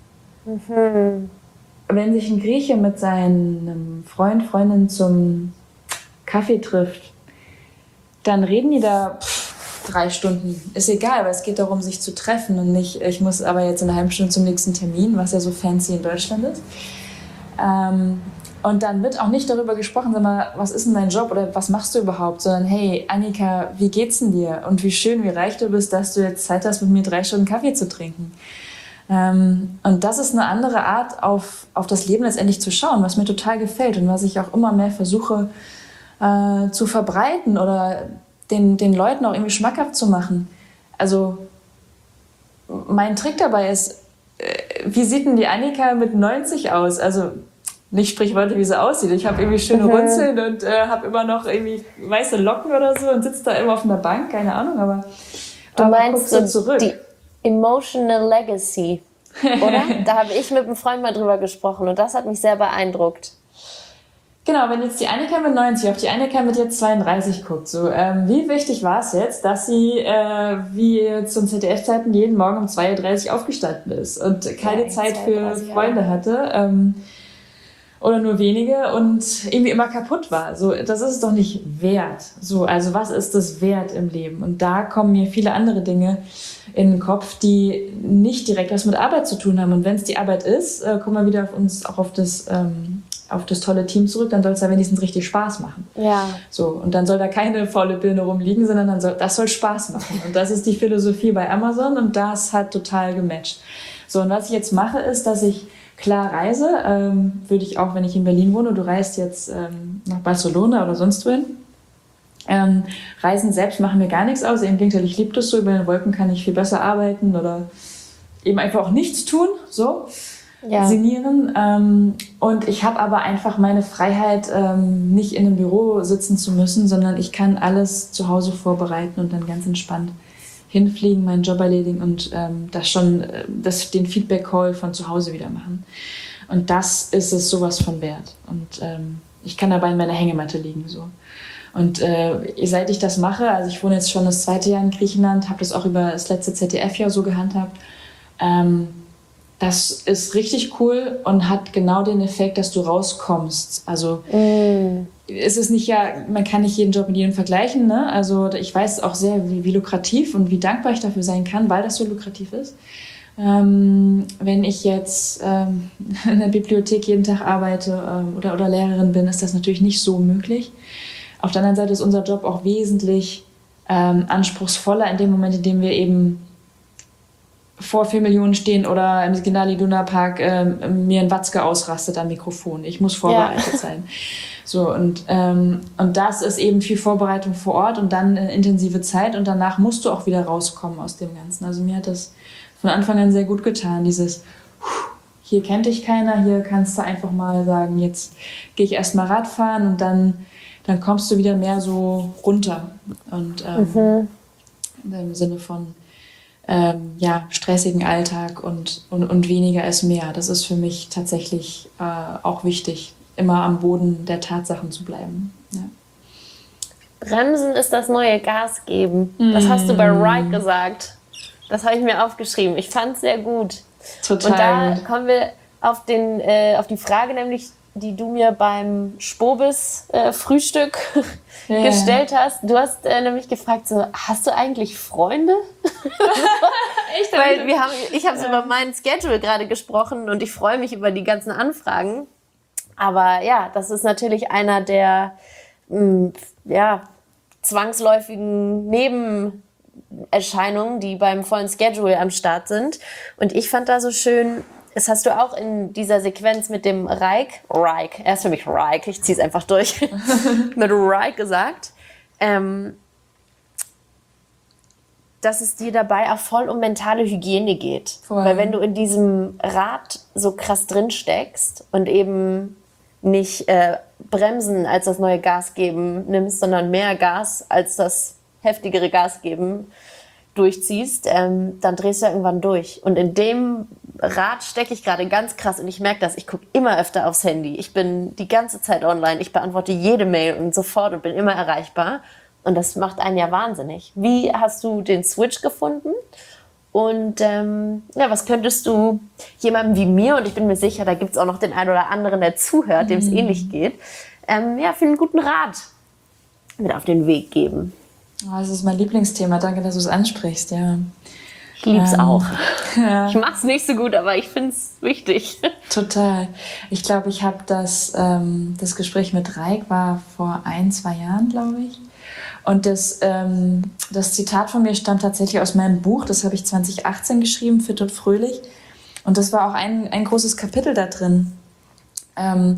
Mhm. Wenn sich ein Grieche mit seinem Freund, Freundin zum Kaffee trifft, dann reden die da pff, drei Stunden. Ist egal, aber es geht darum, sich zu treffen und nicht, ich muss aber jetzt in einer halben Stunde zum nächsten Termin, was ja so fancy in Deutschland ist. Ähm, und dann wird auch nicht darüber gesprochen, sag mal, was ist denn dein Job oder was machst du überhaupt, sondern hey, Annika, wie geht's denn dir? Und wie schön, wie reich du bist, dass du jetzt Zeit hast, mit mir drei Stunden Kaffee zu trinken. Ähm, und das ist eine andere Art, auf, auf das Leben letztendlich zu schauen, was mir total gefällt und was ich auch immer mehr versuche äh, zu verbreiten oder den, den Leuten auch irgendwie schmackhaft zu machen. Also mein Trick dabei ist, äh, wie sieht denn die Annika mit neunzig aus? Also nicht sprichwörtlich, wie sie aussieht. Ich habe irgendwie schöne Runzeln und äh, habe immer noch irgendwie weiße Locken oder so und sitze da immer auf einer Bank, keine Ahnung, aber du aber meinst so so zurück. Die Emotional Legacy, oder? Da habe ich mit einem Freund mal drüber gesprochen und das hat mich sehr beeindruckt. Genau, wenn jetzt die Annika mit neunzig auf die Annika mit jetzt zweiunddreißig guckt, so, ähm, wie wichtig war es jetzt, dass sie äh, wie zu Z D F-Zeiten jeden Morgen um zwei Uhr dreißig aufgestanden ist und keine ja, Zeit für Freunde Jahre. hatte ähm, oder nur wenige und irgendwie immer kaputt war. So, das ist es doch nicht wert. So, also was ist das wert im Leben? Und da kommen mir viele andere Dinge in den Kopf, die nicht direkt was mit Arbeit zu tun haben. Und wenn es die Arbeit ist, äh, kommen wir wieder auf uns auch auf das ähm, auf das tolle Team zurück, dann soll es ja wenigstens richtig Spaß machen. Ja. So, und dann soll da keine faule Birne rumliegen, sondern dann soll, das soll Spaß machen. Und das ist die Philosophie bei Amazon und das hat total gematcht. So, und was ich jetzt mache, ist, dass ich klar reise, ähm, würde ich auch, wenn ich in Berlin wohne, du reist jetzt ähm, nach Barcelona oder sonst wohin. Ähm, Reisen selbst machen mir gar nichts aus. Im Gegenteil, ich liebe das so. Über den Wolken kann ich viel besser arbeiten oder eben einfach auch nichts tun. So. Ja. Sinnieren. Ähm, und ich habe aber einfach meine Freiheit, ähm, nicht in einem Büro sitzen zu müssen, sondern ich kann alles zu Hause vorbereiten und dann ganz entspannt hinfliegen, meinen Job erledigen und ähm, das schon äh, das, den Feedback-Call von zu Hause wieder machen. Und das ist es sowas von wert. Und ähm, ich kann dabei in meiner Hängematte liegen. So. Und äh, seit ich das mache, also ich wohne jetzt schon das zweite Jahr in Griechenland, habe das auch über das letzte Z D F-Jahr so gehandhabt, ähm, das ist richtig cool und hat genau den Effekt, dass du rauskommst. Also mm. es ist nicht ja, man kann nicht jeden Job mit jedem vergleichen, ne? Also ich weiß auch sehr, wie, wie lukrativ und wie dankbar ich dafür sein kann, weil das so lukrativ ist. Ähm, wenn ich jetzt ähm, in der Bibliothek jeden Tag arbeite ähm, oder, oder Lehrerin bin, ist das natürlich nicht so möglich. Auf der anderen Seite ist unser Job auch wesentlich ähm, anspruchsvoller in dem Moment, in dem wir eben vor vier Millionen stehen oder im Signal Iduna Park ähm, mir ein Watzke ausrastet am Mikrofon. Ich muss vorbereitet ja. sein. So, und, ähm, und das ist eben viel Vorbereitung vor Ort und dann eine intensive Zeit und danach musst du auch wieder rauskommen aus dem Ganzen. Also mir hat das von Anfang an sehr gut getan, dieses hier kennt dich keiner, hier kannst du einfach mal sagen, jetzt gehe ich erst mal Radfahren und dann, dann kommst du wieder mehr so runter. Und ähm, mhm. im Sinne von Ähm, ja, stressigen Alltag und, und, und weniger ist mehr. Das ist für mich tatsächlich äh, auch wichtig, immer am Boden der Tatsachen zu bleiben. Ja. Bremsen ist das neue Gas geben. Mm. Das hast du bei Rike gesagt. Das habe ich mir aufgeschrieben. Ich fand es sehr gut. Total. Und da kommen wir auf, den, äh, auf die Frage, nämlich die du mir beim Spobis-Frühstück äh, yeah. gestellt hast. Du hast äh, nämlich gefragt, so, hast du eigentlich Freunde? Echt? Weil wir haben, ich habe ja. über meinen Schedule gerade gesprochen und ich freue mich über die ganzen Anfragen. Aber ja, das ist natürlich einer der mh, ja, zwangsläufigen Nebenerscheinungen, die beim vollen Schedule am Start sind. Und ich fand da so schön, das hast du auch in dieser Sequenz mit dem Rike, Rike, er ist für mich Rike, ich ziehe es einfach durch, mit Rike gesagt, ähm, dass es dir dabei auch voll um mentale Hygiene geht. Voll. Weil wenn du in diesem Rad so krass drin steckst und eben nicht äh, Bremsen als das neue Gas geben nimmst, sondern mehr Gas als das heftigere Gas geben durchziehst, ähm, dann drehst du irgendwann durch. Und in dem Rad stecke ich gerade ganz krass und ich merke das, ich gucke immer öfter aufs Handy. Ich bin die ganze Zeit online, ich beantworte jede Mail und sofort und bin immer erreichbar. Und das macht einen ja wahnsinnig. Wie hast du den Switch gefunden? Und ähm, ja, was könntest du jemandem wie mir, und ich bin mir sicher, da gibt es auch noch den einen oder anderen, der zuhört, dem es mhm. ähnlich geht, ähm, ja, für einen guten Rat mit auf den Weg geben? Oh, das ist mein Lieblingsthema. Danke, dass du es ansprichst. Ja. Ich liebe es ähm, auch. Ja. Ich mache es nicht so gut, aber ich finde es wichtig. Total. Ich glaube, ich habe das, ähm, das Gespräch mit Reik war vor ein, zwei Jahren, glaube ich. Und das, ähm, das Zitat von mir stammt tatsächlich aus meinem Buch. Das habe ich zwanzig achtzehn geschrieben, Fit und Fröhlich. Und das war auch ein, ein großes Kapitel da drin. Ähm,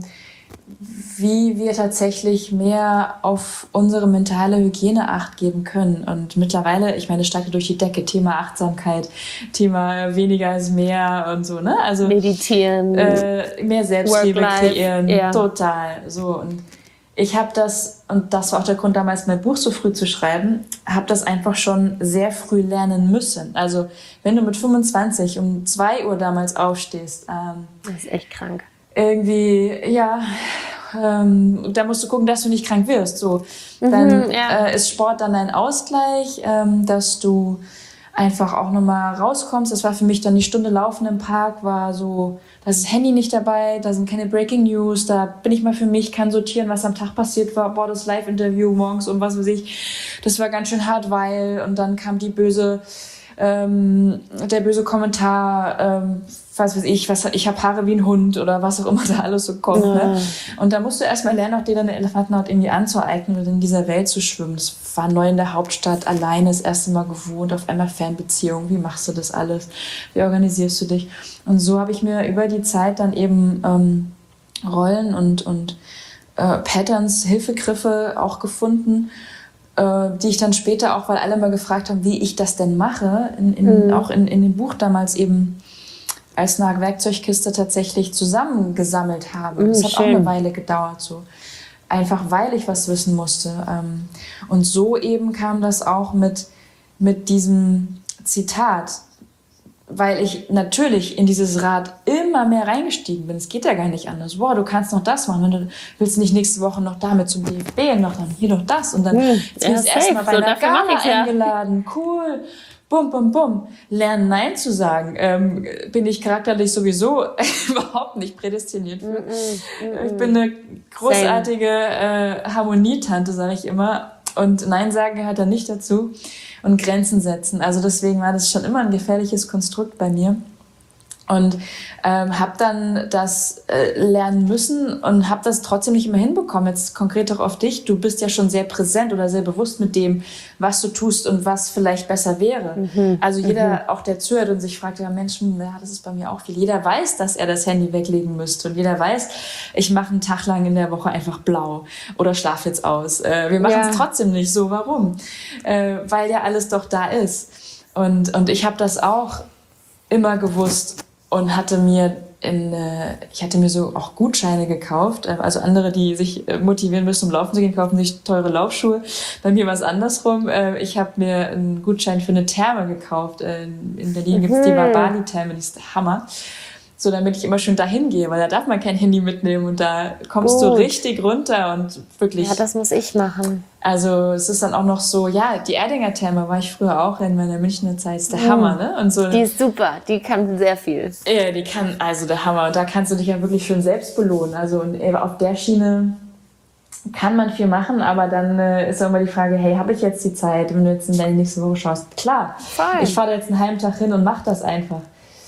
wie wir tatsächlich mehr auf unsere mentale Hygiene Acht geben können. Und mittlerweile, ich meine, steigt durch die Decke, Thema Achtsamkeit, Thema weniger ist mehr und so, ne? Also meditieren, äh, mehr Selbstliebe kreieren, ja. Total. So, und ich habe das, und das war auch der Grund damals, mein Buch so früh zu schreiben, habe das einfach schon sehr früh lernen müssen. Also wenn du mit fünfundzwanzig um zwei Uhr damals aufstehst, ähm, das ist echt krank. Irgendwie, ja, ähm, da musst du gucken, dass du nicht krank wirst. So, dann mhm, ja. äh, ist Sport dann ein Ausgleich, ähm, dass du einfach auch nochmal rauskommst. Das war für mich dann die Stunde Laufen im Park, war so, da ist das Handy nicht dabei, da sind keine Breaking News, da bin ich mal für mich, kann sortieren, was am Tag passiert war, boah, das Live-Interview morgens und was weiß ich. Das war ganz schön hart, weil, und dann kam die böse, ähm, der böse Kommentar, ähm, was weiß ich, was, ich habe Haare wie ein Hund oder was auch immer da alles so kommt. Ja. Ne? Und da musst du erstmal lernen, auch dir deine Elefantenhaut irgendwie anzueignen und in dieser Welt zu schwimmen. Das war neu in der Hauptstadt, alleine das erste Mal gewohnt, auf einmal Fernbeziehung. Wie machst du das alles? Wie organisierst du dich? Und so habe ich mir über die Zeit dann eben ähm, Rollen und, und äh, Patterns, Hilfegriffe auch gefunden, äh, die ich dann später auch, weil alle mal gefragt haben, wie ich das denn mache, in, in, mhm. auch in, in dem Buch damals eben als eine Werkzeugkiste tatsächlich zusammengesammelt habe. Mm, das hat schön. auch eine Weile gedauert, so. Einfach weil ich was wissen musste. Und so eben kam das auch mit, mit diesem Zitat, weil ich natürlich in dieses Rad immer mehr reingestiegen bin. Es geht ja gar nicht anders. Boah, du kannst noch das machen. Du willst nicht nächste Woche noch damit zum D F B und noch dann hier noch das. Und dann mm, jetzt bin ich ja, erstmal bei so, einer Gala ja. eingeladen. Cool. Bum, bum, bum. Lernen Nein zu sagen, ähm, bin ich charakterlich sowieso überhaupt nicht prädestiniert für. Mm, mm, mm, ich bin eine großartige äh, Harmonietante, sage ich immer. Und Nein sagen gehört da nicht dazu. Und Grenzen setzen. Also deswegen war das schon immer ein gefährliches Konstrukt bei mir. Und ähm, habe dann das äh, lernen müssen und habe das trotzdem nicht immer hinbekommen. Jetzt konkret auch auf dich. Du bist ja schon sehr präsent oder sehr bewusst mit dem, was du tust und was vielleicht besser wäre. Mhm. Also jeder, mhm. auch der zuhört und sich fragt, ja Mensch, ja, das ist bei mir auch viel. Jeder weiß, dass er das Handy weglegen müsste. Und jeder weiß, ich mache einen Tag lang in der Woche einfach blau oder schlafe jetzt aus. Äh, wir machen es ja. trotzdem nicht so. Warum? Äh, weil ja alles doch da ist. Und, und ich habe das auch immer gewusst. Und hatte mir in, äh, ich hatte mir so auch Gutscheine gekauft. Äh, also andere, die sich äh, motivieren müssen, um laufen zu gehen, kaufen sich teure Laufschuhe. Bei mir war es andersrum. Äh, ich habe mir einen Gutschein für eine Therme gekauft. Äh, in Berlin mhm. gibt es die Bali-Therme, die ist der Hammer. So, damit ich immer schön dahin gehe, weil da darf man kein Handy mitnehmen und da kommst Gut. du richtig runter und wirklich. Ja, das muss ich machen. Also es ist dann auch noch so, ja, die Erdinger Therme war ich früher auch in meiner Münchner Zeit, ist der mm. Hammer, ne? Und so, die ist super, die kann sehr viel. Ja, die kann, also der Hammer. Und da kannst du dich ja wirklich schön selbst belohnen. Also und auf der Schiene kann man viel machen, aber dann äh, ist auch immer die Frage, hey, habe ich jetzt die Zeit, wenn du jetzt in deine nächste Woche schaust? Klar, Fein. ich fahre jetzt einen halben Tag hin und mach das einfach.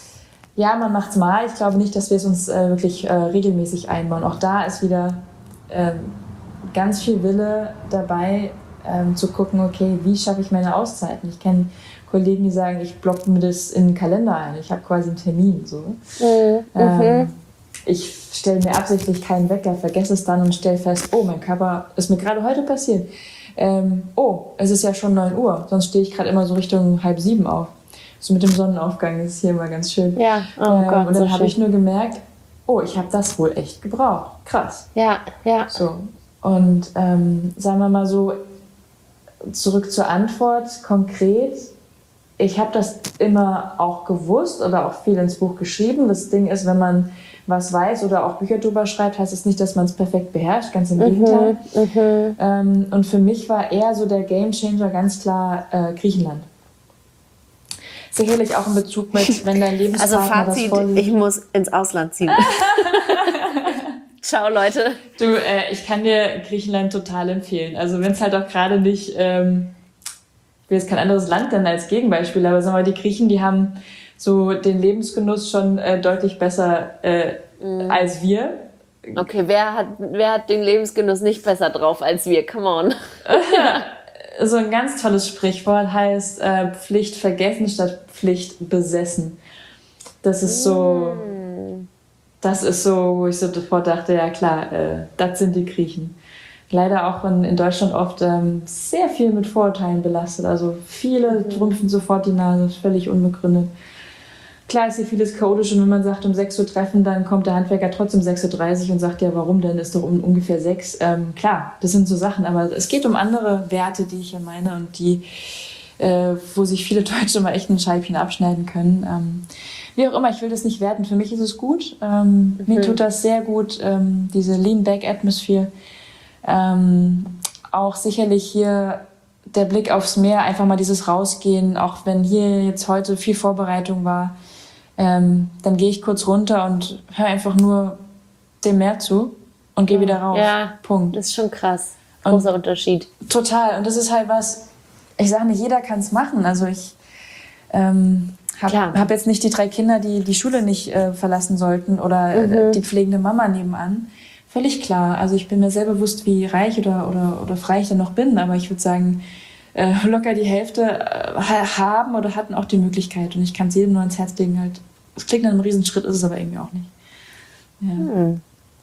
Ja, man macht's mal. Ich glaube nicht, dass wir es uns äh, wirklich äh, regelmäßig einbauen. Auch da ist wieder ähm, ganz viel Wille dabei, ähm, zu gucken, okay, wie schaffe ich meine Auszeiten? Ich kenne Kollegen, die sagen, ich blocke mir das in den Kalender ein. Ich habe quasi einen Termin. So. Mhm. Ähm, ich stelle mir absichtlich keinen Wecker, vergesse es dann und stelle fest, oh, mein Körper, ist mir gerade heute passiert. Ähm, oh, es ist ja schon neun Uhr. Sonst stehe ich gerade immer so Richtung halb sieben auf. So mit dem Sonnenaufgang ist hier immer ganz schön. Ja, oh ähm, Gott, und dann so habe ich nur gemerkt, oh, ich habe das wohl echt gebraucht. Krass. Ja, ja. So. Und ähm, sagen wir mal so, zurück zur Antwort, konkret, ich habe das immer auch gewusst oder auch viel ins Buch geschrieben. Das Ding ist, wenn man was weiß oder auch Bücher drüber schreibt, heißt es nicht, dass man es perfekt beherrscht, ganz im Gegenteil. Mhm, mhm. Ähm, und für mich war eher so der Gamechanger ganz klar äh, Griechenland. Sicherlich auch in Bezug mit, wenn dein Lebenspartner Also Fazit, das voll... ich muss ins Ausland ziehen. Ciao, Leute. Du, äh, ich kann dir Griechenland total empfehlen. Also wenn es halt auch gerade nicht... Ähm, ich will jetzt kein anderes Land nennen als Gegenbeispiel, aber sagen wir mal, die Griechen, die haben so den Lebensgenuss schon äh, deutlich besser äh, mm. als wir. Okay, wer hat, wer hat den Lebensgenuss nicht besser drauf als wir? Come on. So ein ganz tolles Sprichwort heißt äh, Pflicht vergessen statt Pflicht besessen. Das ist so, mm. das ist so, wo ich so sofort dachte, ja klar, äh, das sind die Griechen. Leider auch in, in Deutschland oft ähm, sehr viel mit Vorurteilen belastet. Also viele mhm. rümpfen sofort die Nase, völlig unbegründet. Klar ist hier vieles chaotisch und wenn man sagt, um sechs Uhr treffen, dann kommt der Handwerker trotzdem sechs Uhr dreißig und sagt, ja warum denn, ist doch um ungefähr sechs. Ähm, klar, das sind so Sachen, aber es geht um andere Werte, die ich ja meine und die, äh, wo sich viele Deutsche mal echt ein Scheibchen abschneiden können. Ähm, wie auch immer, ich will das nicht werten. Für mich ist es gut. Ähm, mhm. Mir tut das sehr gut, ähm, diese Lean-Back-Atmosphere. Ähm, auch sicherlich hier der Blick aufs Meer, einfach mal dieses Rausgehen, auch wenn hier jetzt heute viel Vorbereitung war, ähm, dann gehe ich kurz runter und höre einfach nur dem Meer zu und gehe wieder raus. Ja, Punkt. Das ist schon krass. Großer und Unterschied. Total. Und das ist halt was, ich sage nicht, jeder kann es machen. Also ich ähm, habe hab jetzt nicht die drei Kinder, die die Schule nicht äh, verlassen sollten oder mhm. äh, die pflegende Mama nebenan. Völlig klar. Also ich bin mir sehr bewusst, wie reich oder, oder, oder frei ich dann noch bin. Aber ich würde sagen, äh, locker die Hälfte äh, haben oder hatten auch die Möglichkeit. Und ich kann es jedem nur ans Herz legen. Halt. Es klingt nach einem Riesenschritt, ist es aber irgendwie auch nicht. Ja, hm.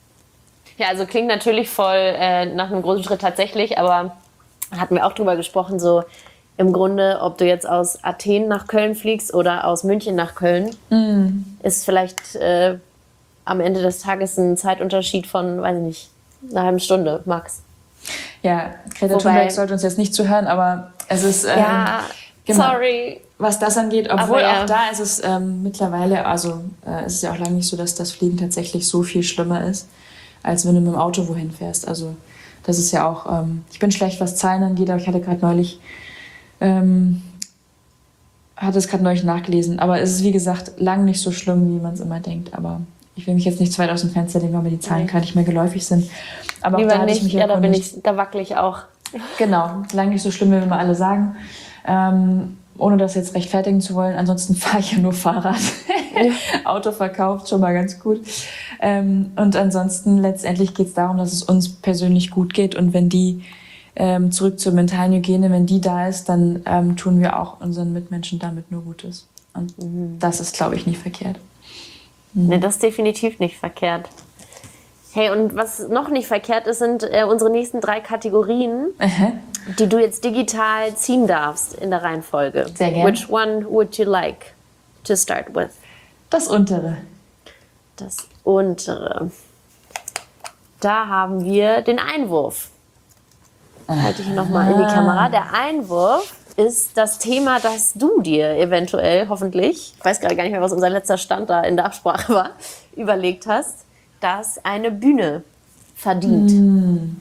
ja also klingt natürlich voll äh, nach einem großen Schritt tatsächlich. Aber hatten wir auch drüber gesprochen, so im Grunde, ob du jetzt aus Athen nach Köln fliegst oder aus München nach Köln, mm. ist vielleicht... Äh, am Ende des Tages ein Zeitunterschied von, weiß ich nicht, einer halben Stunde, max. Ja, Greta Thunberg sollte uns jetzt nicht zuhören, aber es ist... Ähm, ja, genau, sorry. Was das angeht, obwohl ja. auch da ist es ähm, mittlerweile, also äh, es ist ja auch lange nicht so, dass das Fliegen tatsächlich so viel schlimmer ist, als wenn du mit dem Auto wohin fährst. Also das ist ja auch, ähm, ich bin schlecht, was Zahlen angeht, aber ich hatte gerade neulich... Ähm, hatte es gerade neulich nachgelesen, aber es ist wie gesagt lang nicht so schlimm, wie man es immer denkt, aber... Ich will mich jetzt nicht zu weit aus dem Fenster legen, weil mir die Zahlen gerade nicht mehr geläufig sind. Aber auch da hatte ich mich ja, da bin ich, da wackel ich auch. Genau, lange nicht so schlimm, wie wir immer alle sagen. Ähm, ohne das jetzt rechtfertigen zu wollen. Ansonsten fahre ich ja nur Fahrrad. Auto verkauft, schon mal ganz gut. Ähm, und ansonsten letztendlich geht es darum, dass es uns persönlich gut geht. Und wenn die, ähm, zurück zur mentalen Hygiene, wenn die da ist, dann ähm, tun wir auch unseren Mitmenschen damit nur Gutes. Und mhm. das ist, glaube ich, nicht verkehrt. Nee, das ist definitiv nicht verkehrt. Hey, und was noch nicht verkehrt ist, sind äh, unsere nächsten drei Kategorien, Aha. die du jetzt digital ziehen darfst in der Reihenfolge. Sehr gerne. Which one would you like to start with? Das untere. Das untere. Da haben wir den Einwurf. Halte ich nochmal in die Kamera. Der Einwurf ist das Thema, das du dir eventuell, hoffentlich, ich weiß gerade gar nicht mehr, was unser letzter Stand da in der Absprache war, überlegt hast, dass eine Bühne verdient. Mm.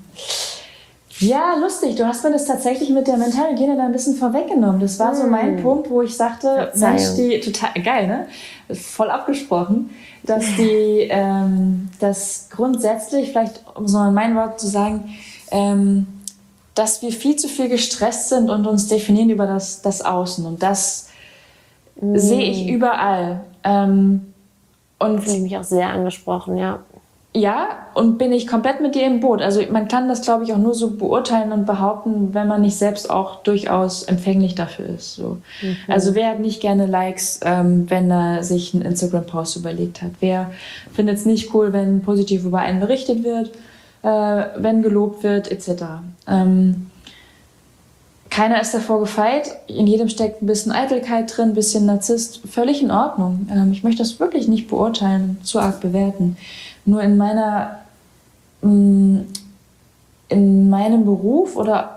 Ja, lustig. Du hast mir das tatsächlich mit der mentalen Hygiene da ein bisschen vorweggenommen. Das war mm. so mein Punkt, wo ich sagte, Mensch, die, total geil, ne? Voll abgesprochen, dass die, ähm, dass grundsätzlich, vielleicht um so in meinen Worten zu sagen, ähm, dass wir viel zu viel gestresst sind und uns definieren über das, das Außen. Und das mm. sehe ich überall. Ähm, und fühle ich mich auch sehr angesprochen, ja. Ja, und bin ich komplett mit dir im Boot. Also man kann das, glaube ich, auch nur so beurteilen und behaupten, wenn man nicht selbst auch durchaus empfänglich dafür ist. So. Mhm. Also wer hat nicht gerne Likes, ähm, wenn er sich einen Instagram-Post überlegt hat? Wer findet es nicht cool, wenn positiv über einen berichtet wird? Äh, wenn gelobt wird, et cetera. Ähm, keiner ist davor gefeit. In jedem steckt ein bisschen Eitelkeit drin, ein bisschen Narzisst. Völlig in Ordnung. Ähm, ich möchte das wirklich nicht beurteilen, zu arg bewerten. Nur in meiner, mh, in meinem Beruf oder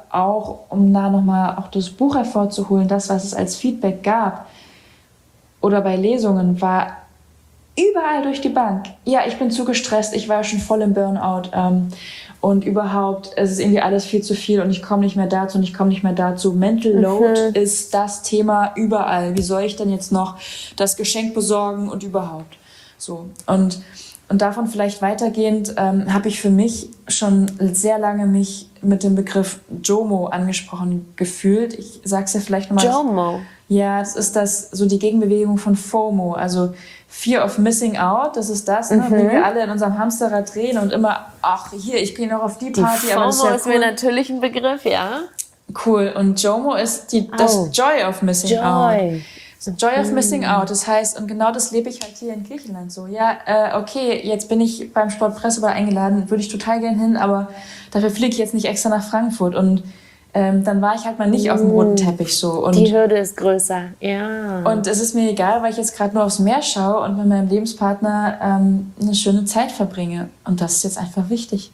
auch, um da nochmal auch das Buch hervorzuholen, das, was es als Feedback gab oder bei Lesungen, war überall durch die Bank. Ja, ich bin zu gestresst, ich war schon voll im Burnout ähm, und überhaupt, es ist irgendwie alles viel zu viel und ich komme nicht mehr dazu und ich komme nicht mehr dazu. Mental Load mhm. ist das Thema überall. Wie soll ich denn jetzt noch das Geschenk besorgen und überhaupt? So, und Und davon vielleicht weitergehend ähm, habe ich für mich schon sehr lange mich mit dem Begriff JOMO angesprochen gefühlt. Ich sag's ja vielleicht nochmal. JOMO? Ja, das ist das, so die Gegenbewegung von FOMO, also Fear of Missing Out. Das ist das, ne, mhm. wie wir alle in unserem Hamsterrad drehen und immer, ach hier, ich gehe noch auf die Party. Die aber das ist, ja FOMO ist cool. mir natürlich ein Begriff, ja. Cool. Und JOMO ist die, das oh. Joy of Missing Joy. Out. So Joy of Missing Out, das heißt, und genau das lebe ich halt hier in Griechenland so. Ja, äh, okay, jetzt bin ich beim Sport Presseball eingeladen, würde ich total gern hin, aber dafür fliege ich jetzt nicht extra nach Frankfurt. Und ähm, dann war ich halt mal nicht auf dem roten Teppich so. Und, die Hürde ist größer, ja. Und es ist mir egal, weil ich jetzt gerade nur aufs Meer schaue und mit meinem Lebenspartner ähm, eine schöne Zeit verbringe. Und das ist jetzt einfach wichtig.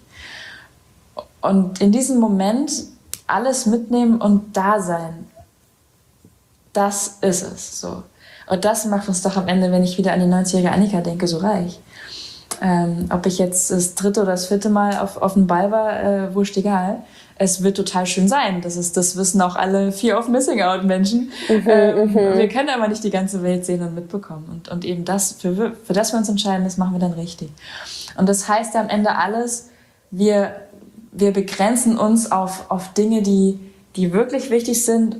Und in diesem Moment alles mitnehmen und da sein. Das ist es so. Und das macht uns doch am Ende, wenn ich wieder an die neunzigjährige Annika denke, so reich. Ähm, ob ich jetzt das dritte oder das vierte Mal auf, auf dem Ball war, äh, wurscht egal. Es wird total schön sein. Das ist, das wissen auch alle Fear of Missing Out Menschen. Mhm, ähm, wir können aber nicht die ganze Welt sehen und mitbekommen. Und, und eben das, für, für das wir uns entscheiden, das machen wir dann richtig. Und das heißt ja am Ende alles, wir, wir begrenzen uns auf, auf Dinge, die, die wirklich wichtig sind.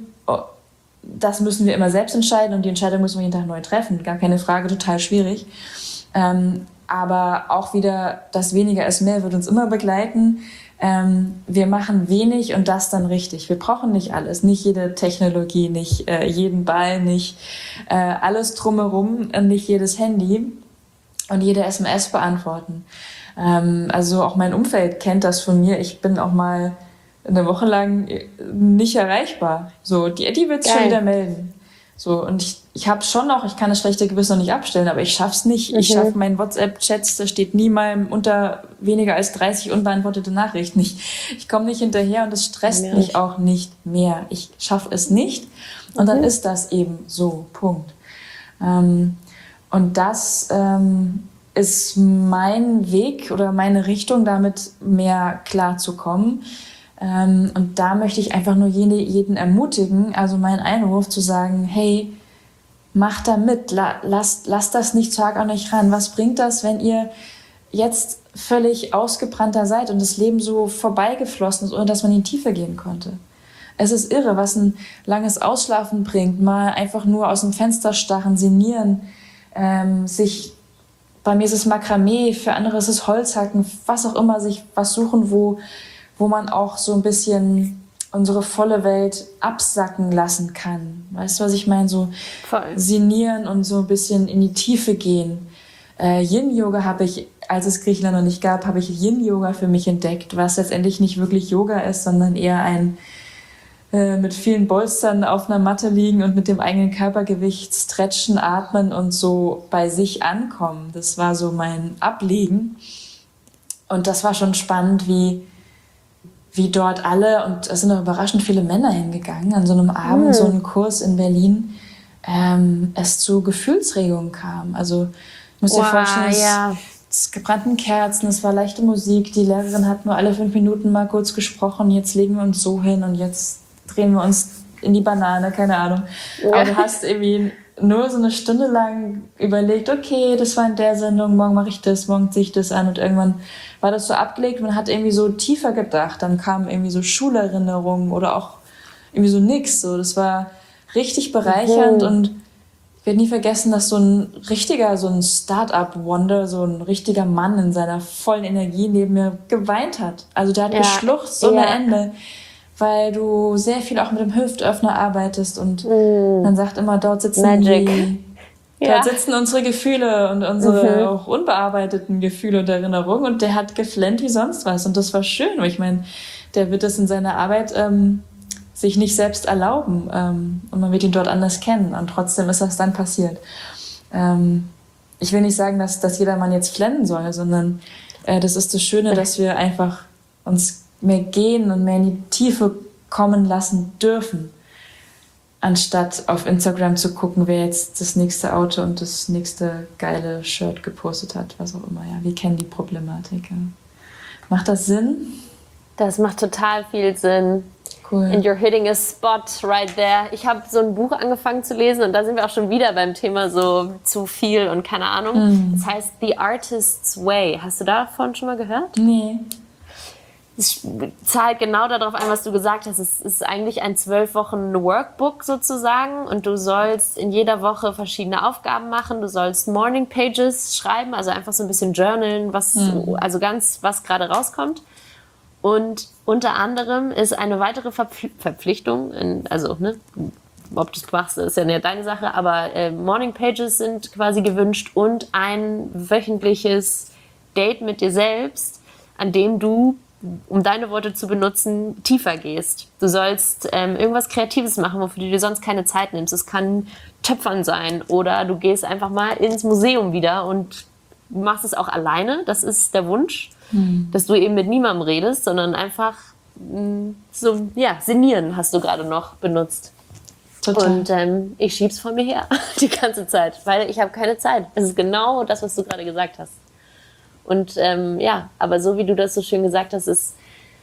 Das müssen wir immer selbst entscheiden und die Entscheidung müssen wir jeden Tag neu treffen. Gar keine Frage, total schwierig. Ähm, aber auch wieder, das Weniger ist mehr wird uns immer begleiten. Ähm, wir machen wenig und das dann richtig. Wir brauchen nicht alles, nicht jede Technologie, nicht äh, jeden Ball, nicht äh, alles drumherum, nicht jedes Handy und jede S M S beantworten. Ähm, also auch mein Umfeld kennt das von mir. Ich bin auch mal eine Woche lang nicht erreichbar. So, die Eddie wird es schon wieder melden. So, und ich, ich habe schon noch, ich kann das schlechte Gewissen noch nicht abstellen, aber ich schaff's nicht. Mhm. Ich schaffe meinen WhatsApp-Chats, da steht nie mal unter weniger als dreißig unbeantwortete Nachrichten. Ich, ich komme nicht hinterher und das stresst ja. mich auch nicht mehr. Ich schaffe es nicht und mhm. dann ist das eben so, Punkt. Ähm, und das ähm, ist mein Weg oder meine Richtung, damit mehr klarzukommen. Ähm, und da möchte ich einfach nur jede, jeden ermutigen, also mein Einruf zu sagen, hey, macht da mit, la, lasst, lasst das nicht zu arg an euch ran. Was bringt das, wenn ihr jetzt völlig ausgebrannter seid und das Leben so vorbeigeflossen ist, ohne dass man in die Tiefe gehen konnte? Es ist irre, was ein langes Ausschlafen bringt, mal einfach nur aus dem Fenster starren, sinnieren, ähm, sich, bei mir ist es Makramee, für andere ist es Holzhacken, was auch immer, sich was suchen, wo wo man auch so ein bisschen unsere volle Welt absacken lassen kann. Weißt du, was ich meine? So Voll. Sinnieren und so ein bisschen in die Tiefe gehen. Äh, Yin-Yoga habe ich, als es Griechenland noch nicht gab, habe ich Yin-Yoga für mich entdeckt, was letztendlich nicht wirklich Yoga ist, sondern eher ein äh, mit vielen Bolstern auf einer Matte liegen und mit dem eigenen Körpergewicht stretchen, atmen und so bei sich ankommen. Das war so mein Ablegen. Und das war schon spannend, wie wie dort alle, und es sind auch überraschend viele Männer hingegangen, an so einem Abend, mhm. so einen Kurs in Berlin, ähm, es zu Gefühlsregungen kam. Also, ich muss wow, dir vorstellen, ja. es, es gebrannten Kerzen, es war leichte Musik, die Lehrerin hat nur alle fünf Minuten mal kurz gesprochen, jetzt legen wir uns so hin und jetzt drehen wir uns in die Banane, keine Ahnung. Ja. Aber du hast irgendwie nur so eine Stunde lang überlegt, okay, das war in der Sendung, morgen mache ich das, morgen ziehe ich das an und irgendwann war das so abgelegt, man hat irgendwie so tiefer gedacht, dann kamen irgendwie so Schulerinnerungen oder auch irgendwie so nix, so, das war richtig bereichernd mhm. und ich werde nie vergessen, dass so ein richtiger, so ein Start-up-Wonder, so ein richtiger Mann in seiner vollen Energie neben mir geweint hat. Also der hat ja. geschluchzt ohne ja. Ende, weil du sehr viel auch mit dem Hüftöffner arbeitest und mm. man sagt immer, dort sitzen Magic. die, ja. dort sitzen unsere Gefühle und unsere mhm. auch unbearbeiteten Gefühle und Erinnerungen und der hat geflennt wie sonst was und das war schön, weil ich meine, der wird das in seiner Arbeit ähm, sich nicht selbst erlauben ähm, und man wird ihn dort anders kennen und trotzdem ist das dann passiert. Ähm, ich will nicht sagen, dass, dass jeder Mann jetzt flennen soll, sondern äh, das ist das Schöne, dass wir einfach uns mehr gehen und mehr in die Tiefe kommen lassen dürfen, anstatt auf Instagram zu gucken, wer jetzt das nächste Auto und das nächste geile Shirt gepostet hat, was auch immer. Ja, wir kennen die Problematik. Ja. Macht das Sinn? Das macht total viel Sinn. Cool. And you're hitting a spot right there. Ich habe so ein Buch angefangen zu lesen und da sind wir auch schon wieder beim Thema so zu viel und keine Ahnung. Mm. Das heißt The Artist's Way. Hast du davon schon mal gehört? Nee. Es zahlt genau darauf ein, was du gesagt hast. Es ist eigentlich ein zwölf Wochen Workbook sozusagen und du sollst in jeder Woche verschiedene Aufgaben machen. Du sollst Morning Pages schreiben, also einfach so ein bisschen journalen, was, mm. also ganz, was gerade rauskommt. Und unter anderem ist eine weitere Verpf- Verpflichtung, in, also ne, ob du es machst, ist ja nicht deine Sache, aber äh, Morning Pages sind quasi gewünscht und ein wöchentliches Date mit dir selbst, an dem du, um deine Worte zu benutzen, tiefer gehst. Du sollst ähm, irgendwas Kreatives machen, wofür du dir sonst keine Zeit nimmst. Es kann Töpfern sein oder du gehst einfach mal ins Museum wieder und machst es auch alleine. Das ist der Wunsch. Hm. Dass du eben mit niemandem redest, sondern einfach mh, so, ja, sinnieren hast du gerade noch benutzt. Total. Und ähm, ich schieb's von mir her die ganze Zeit, weil ich habe keine Zeit. Es ist genau das, was du gerade gesagt hast. Und ähm, ja, aber so wie du das so schön gesagt hast, ist,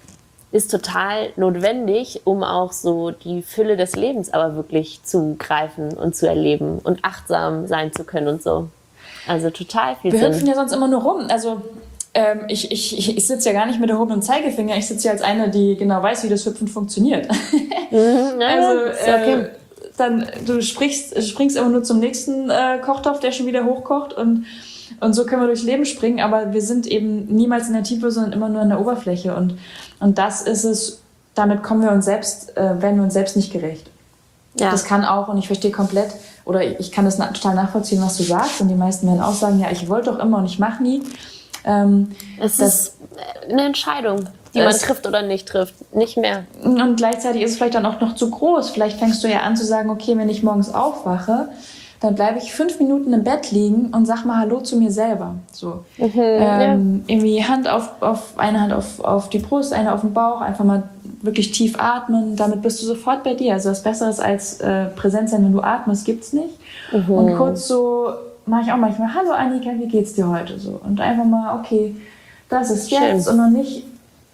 ist total notwendig, um auch so die Fülle des Lebens aber wirklich zu greifen und zu erleben und achtsam sein zu können und so. Also total viel Wir Sinn. Wir hüpfen ja sonst immer nur rum. Also Ähm, ich ich, ich sitze ja gar nicht mit erhobenem Zeigefinger, ich sitze ja als eine, die genau weiß, wie das Hüpfen funktioniert. Mhm, ja, also okay. äh, dann, du sprichst, springst immer nur zum nächsten äh, Kochtopf, der schon wieder hochkocht und, und so können wir durchs Leben springen, aber wir sind eben niemals in der Tiefe, sondern immer nur an der Oberfläche und, und das ist es, damit kommen wir uns selbst, äh, werden wir uns selbst nicht gerecht. Ja. Das kann auch, und ich verstehe komplett, oder ich kann das na- total nachvollziehen, was du sagst und die meisten werden auch sagen, ja, ich wollte doch immer und ich mache nie. Ähm, es ist eine Entscheidung, die man trifft oder nicht trifft, nicht mehr. Und gleichzeitig ist es vielleicht dann auch noch zu groß. Vielleicht fängst du ja an zu sagen, okay, wenn ich morgens aufwache, dann bleibe ich fünf Minuten im Bett liegen und sag mal Hallo zu mir selber. So. Mhm, ähm, ja. Irgendwie Hand auf, auf eine Hand auf, auf die Brust, eine auf den Bauch, einfach mal wirklich tief atmen. Damit bist du sofort bei dir. Also was Besseres als äh, präsent sein, wenn du atmest, gibt's nicht. Mhm. Und kurz so mache ich auch manchmal, hallo Annika, wie geht's dir heute? So. Und einfach mal, okay, das ist jetzt Schön. Und noch nicht,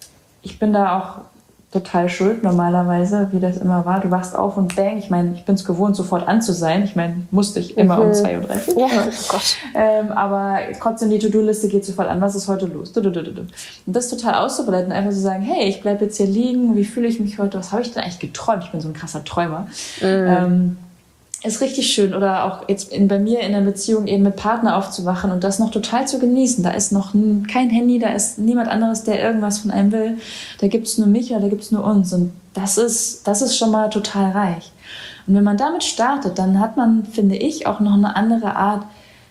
ich bin da auch total schuld normalerweise, wie das immer war. Du wachst auf und bang, ich meine, ich bin es gewohnt, sofort an zu sein. Ich meine, musste ich immer mhm. um zwei Uhr dreißig. Ja, oh Gott. Ähm, aber trotzdem, die To-Do-Liste geht sofort an. Was ist heute los? Und das total auszubreiten, einfach zu sagen, hey, ich bleibe jetzt hier liegen, wie fühle ich mich heute? Was habe ich denn eigentlich geträumt? Ich bin so ein krasser Träumer. Mhm. Ähm, ist richtig schön. Oder auch jetzt in, bei mir in der Beziehung eben mit Partner aufzuwachen und das noch total zu genießen. Da ist noch n- kein Handy, da ist niemand anderes, der irgendwas von einem will. Da gibt es nur mich oder da gibt es nur uns. Und das ist, das ist schon mal total reich. Und wenn man damit startet, dann hat man, finde ich, auch noch eine andere Art,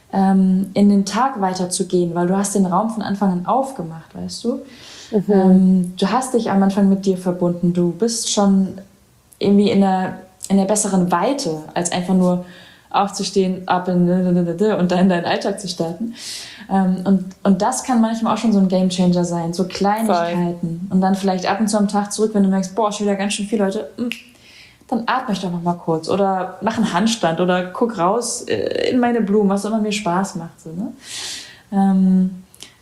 ähm, in den Tag weiterzugehen, weil du hast den Raum von Anfang an aufgemacht, weißt du? Mhm. Ähm, du hast dich am Anfang mit dir verbunden. Du bist schon irgendwie in der in der besseren Weite, als einfach nur aufzustehen, ab in und dann deinen Alltag zu starten. Und, und das kann manchmal auch schon so ein Gamechanger sein, so Kleinigkeiten. Voll. Und dann vielleicht ab und zu am Tag zurück, wenn du merkst, boah, schon wieder ganz schön viele Leute, dann atme ich doch noch mal kurz oder mach einen Handstand oder guck raus in meine Blumen, was immer mir Spaß macht. So, ne? ähm,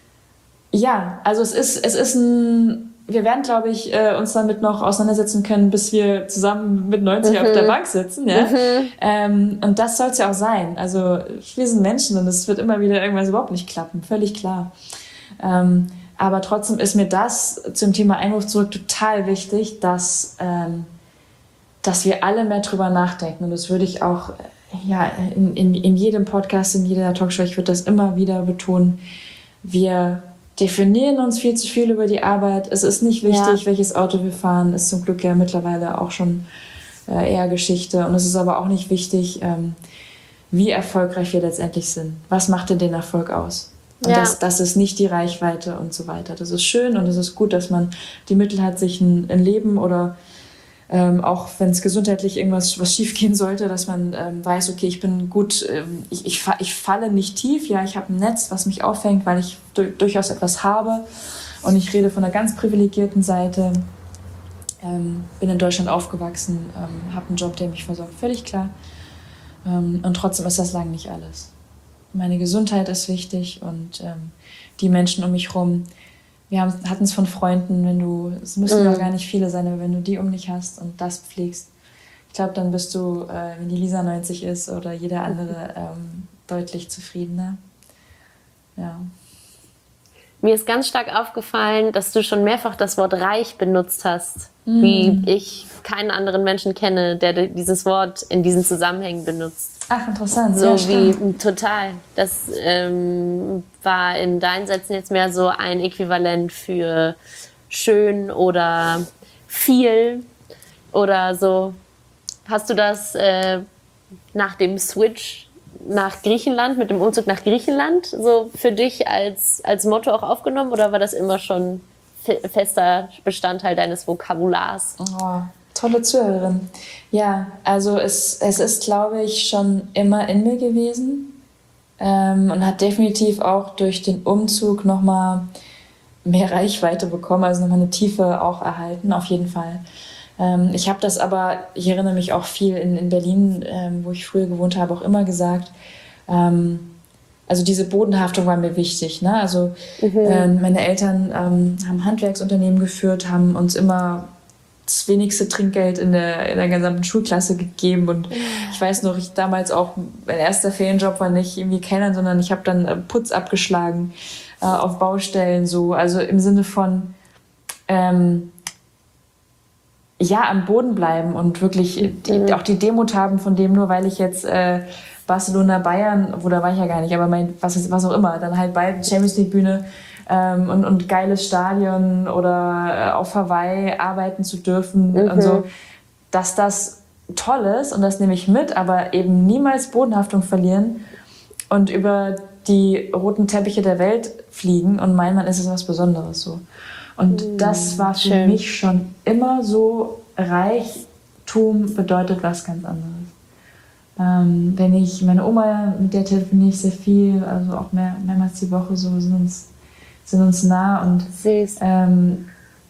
ja, also es ist, es ist ein Wir werden, glaube ich, äh, uns damit noch auseinandersetzen können, bis wir zusammen mit neunzig mhm. auf der Bank sitzen. Ja? Mhm. Ähm, und das soll es ja auch sein. Also wir sind Menschen und es wird immer wieder irgendwas überhaupt nicht klappen, völlig klar. Ähm, aber trotzdem ist mir das zum Thema Einwurf zurück total wichtig, dass, ähm, dass wir alle mehr drüber nachdenken. Und das würde ich auch ja, in, in, in jedem Podcast, in jeder Talkshow, ich würde das immer wieder betonen, wir definieren uns viel zu viel über die Arbeit. Es ist nicht wichtig, ja. welches Auto wir fahren. Ist zum Glück ja mittlerweile auch schon äh, eher Geschichte. Und es ist aber auch nicht wichtig, ähm, wie erfolgreich wir letztendlich sind. Was macht denn den Erfolg aus? Und ja. das, das ist nicht die Reichweite und so weiter. Das ist schön und es ist gut, dass man die Mittel hat, sich ein, ein Leben oder ähm, auch wenn es gesundheitlich irgendwas was schief gehen sollte, dass man ähm, weiß, okay, ich bin gut, ähm, ich, ich, ich falle nicht tief, ja, ich habe ein Netz, was mich auffängt, weil ich du- durchaus etwas habe und ich rede von einer ganz privilegierten Seite. Ähm, bin in Deutschland aufgewachsen, ähm, habe einen Job, der mich versorgt, völlig klar. Ähm, und trotzdem ist das lang nicht alles. Meine Gesundheit ist wichtig und ähm, die Menschen um mich herum. Wir hatten es von Freunden, wenn du, es müssen Mhm. noch gar nicht viele sein, aber wenn du die um dich hast und das pflegst, ich glaube, dann bist du, äh, wenn die Lisa neunzig ist oder jeder andere, ähm, deutlich zufriedener. Ja. Mir ist ganz stark aufgefallen, dass du schon mehrfach das Wort reich benutzt hast, Mm. wie ich keinen anderen Menschen kenne, der dieses Wort in diesen Zusammenhängen benutzt. Ach, interessant. So Ja, wie, stimmt. total. Das ähm, war in deinen Sätzen jetzt mehr so ein Äquivalent für schön oder viel oder so. Hast du das äh, nach dem Switch nach Griechenland, mit dem Umzug nach Griechenland, so für dich als, als Motto auch aufgenommen oder war das immer schon fe- fester Bestandteil deines Vokabulars? Oh, tolle Zuhörerin. Ja, also es, es ist, glaube ich, schon immer in mir gewesen ähm, und hat definitiv auch durch den Umzug nochmal mehr Reichweite bekommen, also nochmal eine Tiefe auch erhalten, auf jeden Fall. Ähm, ich habe das aber, ich erinnere mich auch viel in, in Berlin, ähm, wo ich früher gewohnt habe, auch immer gesagt, ähm, also diese Bodenhaftung war mir wichtig. Ne? Also ähm, meine Eltern ähm, haben Handwerksunternehmen geführt, haben uns immer das wenigste Trinkgeld in der, in der gesamten Schulklasse gegeben. Und ich weiß noch, ich damals auch, mein erster Ferienjob war nicht irgendwie Kellnern, sondern ich habe dann äh, Putz abgeschlagen äh, auf Baustellen. So. Also im Sinne von, ähm, ja, am Boden bleiben und wirklich die, auch die Demut haben von dem, nur weil ich jetzt äh, Barcelona, Bayern, wo da war ich ja gar nicht, aber mein, was, ist, was auch immer, dann halt bei Champions League Bühne ähm, und, und geiles Stadion oder äh, auf Hawaii arbeiten zu dürfen Mhm. und so, dass das toll ist und das nehme ich mit, aber eben niemals Bodenhaftung verlieren und über die roten Teppiche der Welt fliegen und meinen, man ist es was Besonderes so. Und das war für schön. mich schon immer so, Reichtum bedeutet was ganz anderes. Ähm, wenn ich, meine Oma, mit der telefoniere ich sehr viel, also auch mehr, mehrmals die Woche, so sind uns, sind uns nah und Süß. ähm,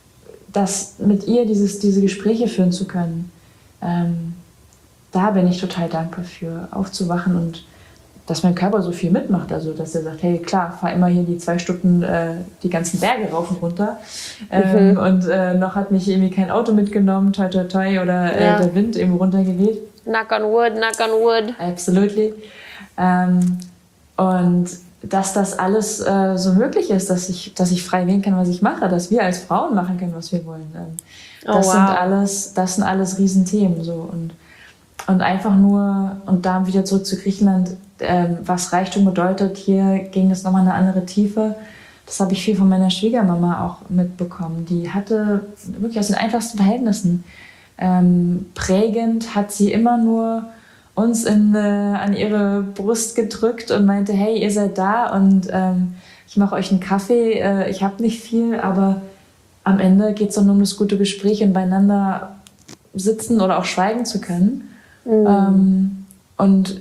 das mit ihr dieses, diese Gespräche führen zu können, ähm, da bin ich total dankbar für, aufzuwachen und dass mein Körper so viel mitmacht, also dass er sagt, hey klar, fahr immer hier die zwei Stunden äh, die ganzen Berge rauf und runter ähm, Mhm. und äh, noch hat mich irgendwie kein Auto mitgenommen, toi toi toi, oder äh, Ja. der Wind eben runtergeweht. Knock on wood, knock on wood. Absolutely. Ähm, und dass das alles äh, so möglich ist, dass ich, dass ich frei wählen kann, was ich mache, dass wir als Frauen machen können, was wir wollen. Ähm, Oh, das, wow. sind alles, das sind alles Riesenthemen. So. Und, und einfach nur, und da wieder zurück zu Griechenland, ähm, was Reichtum bedeutet, hier ging es nochmal eine andere Tiefe. Das habe ich viel von meiner Schwiegermama auch mitbekommen. Die hatte wirklich aus den einfachsten Verhältnissen ähm, prägend, hat sie immer nur uns in, äh, an ihre Brust gedrückt und meinte, hey, ihr seid da und ähm, ich mache euch einen Kaffee, äh, ich habe nicht viel, aber am Ende geht es doch nur um das gute Gespräch und beieinander sitzen oder auch schweigen zu können. Mhm. Ähm, und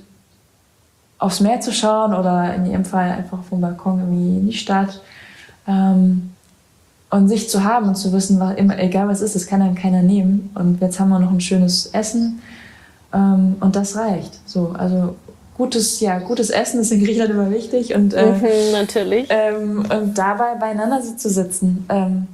aufs Meer zu schauen oder in ihrem Fall einfach vom Balkon irgendwie in die Stadt. Ähm, und sich zu haben und zu wissen, was, immer, egal was ist, das kann dann keiner nehmen. Und jetzt haben wir noch ein schönes Essen ähm, und das reicht. So, also gutes, ja, gutes Essen ist in Griechenland immer wichtig und, äh, Mhm, natürlich. ähm, und dabei beieinander zu sitzen ähm,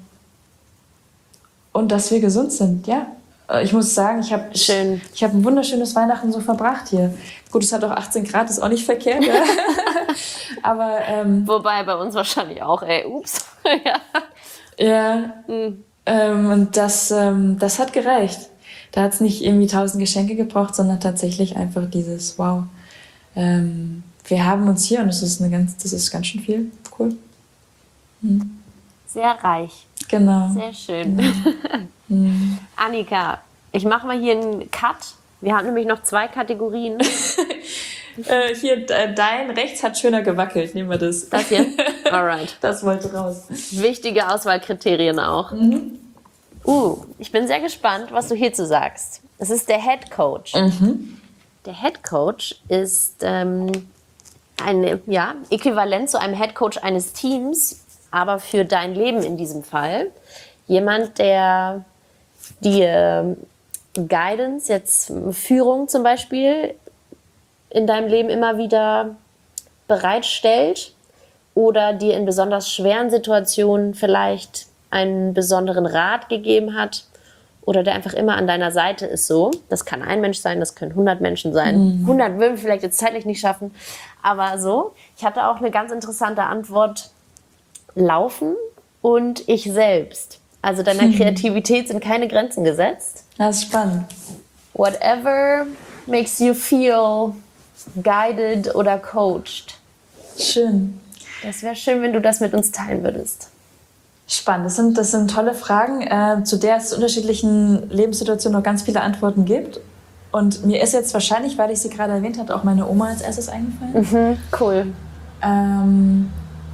und dass wir gesund sind, ja. Äh, Ich muss sagen, ich habe Schön. ich hab ein wunderschönes Weihnachten so verbracht hier. Gut, es hat auch achtzehn Grad, ist auch nicht verkehrt. Ja. Aber ähm, Wobei bei uns wahrscheinlich auch, ey, ups. Ja. ja, Mhm. ähm, und das, ähm, das hat gereicht. Da hat es nicht irgendwie tausend Geschenke gebraucht, sondern tatsächlich einfach dieses, wow, ähm, wir haben uns hier und das ist, eine ganz, das ist ganz schön viel. Cool. Mhm. Sehr reich. Genau. Sehr schön. Mhm. Annika, ich mache mal hier einen Cut. Wir haben nämlich noch zwei Kategorien. Äh, hier, äh, dein rechts hat schöner gewackelt. Nehmen wir das. Das hier? Alright. Das wollte raus. Wichtige Auswahlkriterien auch. Mhm. Uh, ich bin sehr gespannt, was du hierzu sagst. Es ist der Head Coach. Mhm. Der Head Coach ist ähm, ein ja, Äquivalent zu einem Head Coach eines Teams, aber für dein Leben in diesem Fall. Jemand, der die äh, Guidance, jetzt Führung zum Beispiel, in deinem Leben immer wieder bereitstellt oder dir in besonders schweren Situationen vielleicht einen besonderen Rat gegeben hat oder der einfach immer an deiner Seite ist so. Das kann ein Mensch sein, das können hundert Menschen sein. Mhm. hundert würden wir vielleicht jetzt zeitlich nicht schaffen, aber so. Ich hatte auch eine ganz interessante Antwort. Laufen und ich selbst. Also deiner Mhm. Kreativität sind keine Grenzen gesetzt. Das ist spannend. Whatever makes you feel guided oder coached. Schön. Das wäre schön, wenn du das mit uns teilen würdest. Spannend. Das sind, das sind tolle Fragen, äh, zu der es in unterschiedlichen Lebenssituationen noch ganz viele Antworten gibt. Und mir ist jetzt wahrscheinlich, weil ich sie gerade erwähnt hatte, auch meine Oma als erstes eingefallen. Mhm, cool. Ähm,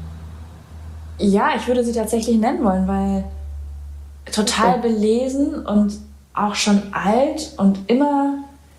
ja, ich würde sie tatsächlich nennen wollen, weil total Okay. belesen und auch schon alt und immer.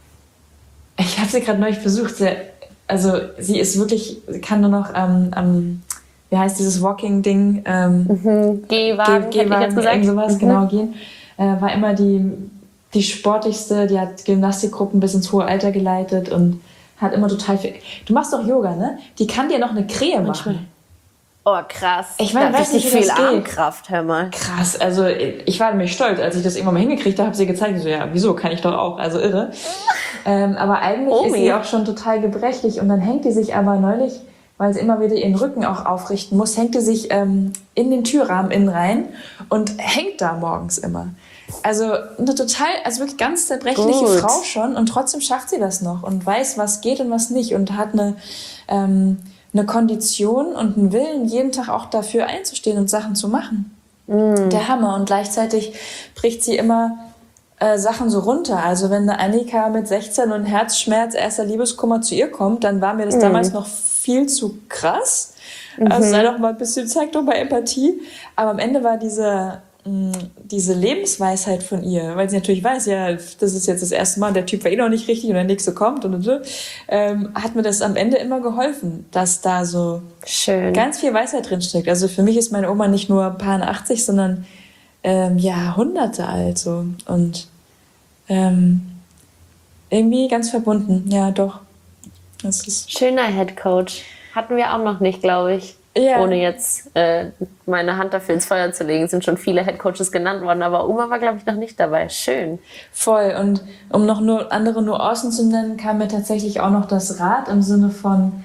Ich habe sie gerade neulich besucht. Sie, also sie ist wirklich, sie kann nur noch ähm, ähm, wie heißt dieses Walking-Ding? Ähm, Mhm. Gehwagen, Geh- hätte ich jetzt gesagt. irgend sowas, Mhm. genau, gehen. Äh, war immer die, die sportlichste, die hat Gymnastikgruppen bis ins hohe Alter geleitet und hat immer total viel. Du machst doch Yoga, ne? Die kann dir noch eine Krähe Manchmal. machen. Oh, krass. Ich meine, Da weiß nicht, richtig wie viel das geht. Armkraft, hör mal. Krass, also ich war nämlich stolz, als ich das irgendwann mal hingekriegt habe, habe sie gezeigt, ich so, ja, wieso, kann ich doch auch, also irre. Ähm, aber eigentlich Omi. ist sie auch schon total gebrechlich und dann hängt die sich aber neulich, weil sie immer wieder ihren Rücken auch aufrichten muss, hängt die sich ähm, in den Türrahmen innen rein und hängt da morgens immer. Also eine total, also wirklich ganz zerbrechliche Gut. Frau schon und trotzdem schafft sie das noch und weiß, was geht und was nicht und hat eine, ähm, eine Kondition und einen Willen, jeden Tag auch dafür einzustehen und Sachen zu machen. Der Hammer. Und gleichzeitig bricht sie immer äh, Sachen so runter. Also wenn eine Annika mit sechzehn und Herzschmerz, erster Liebeskummer zu ihr kommt, dann war mir das damals noch viel zu krass. Also sei doch mal ein bisschen, zeig doch mal Empathie. Aber am Ende war diese, mh, diese Lebensweisheit von ihr, weil sie natürlich weiß, ja, das ist jetzt das erste Mal, der Typ war eh noch nicht richtig und der nächste kommt und so, ähm, hat mir das am Ende immer geholfen, dass da so Schön. ganz viel Weisheit drin steckt. Also für mich ist meine Oma nicht nur ein paar achtzig, sondern ähm, ja, Hunderte alt so. Und ähm, irgendwie ganz verbunden. Ja, doch. Das ist Schöner Headcoach. Hatten wir auch noch nicht, glaube ich. Ja. Ohne jetzt äh, meine Hand dafür ins Feuer zu legen, sind schon viele Headcoaches genannt worden, aber Oma war, glaube ich, noch nicht dabei. Schön. voll. Und um noch nur andere Nuancen zu nennen, kam mir tatsächlich auch noch das Rad im Sinne von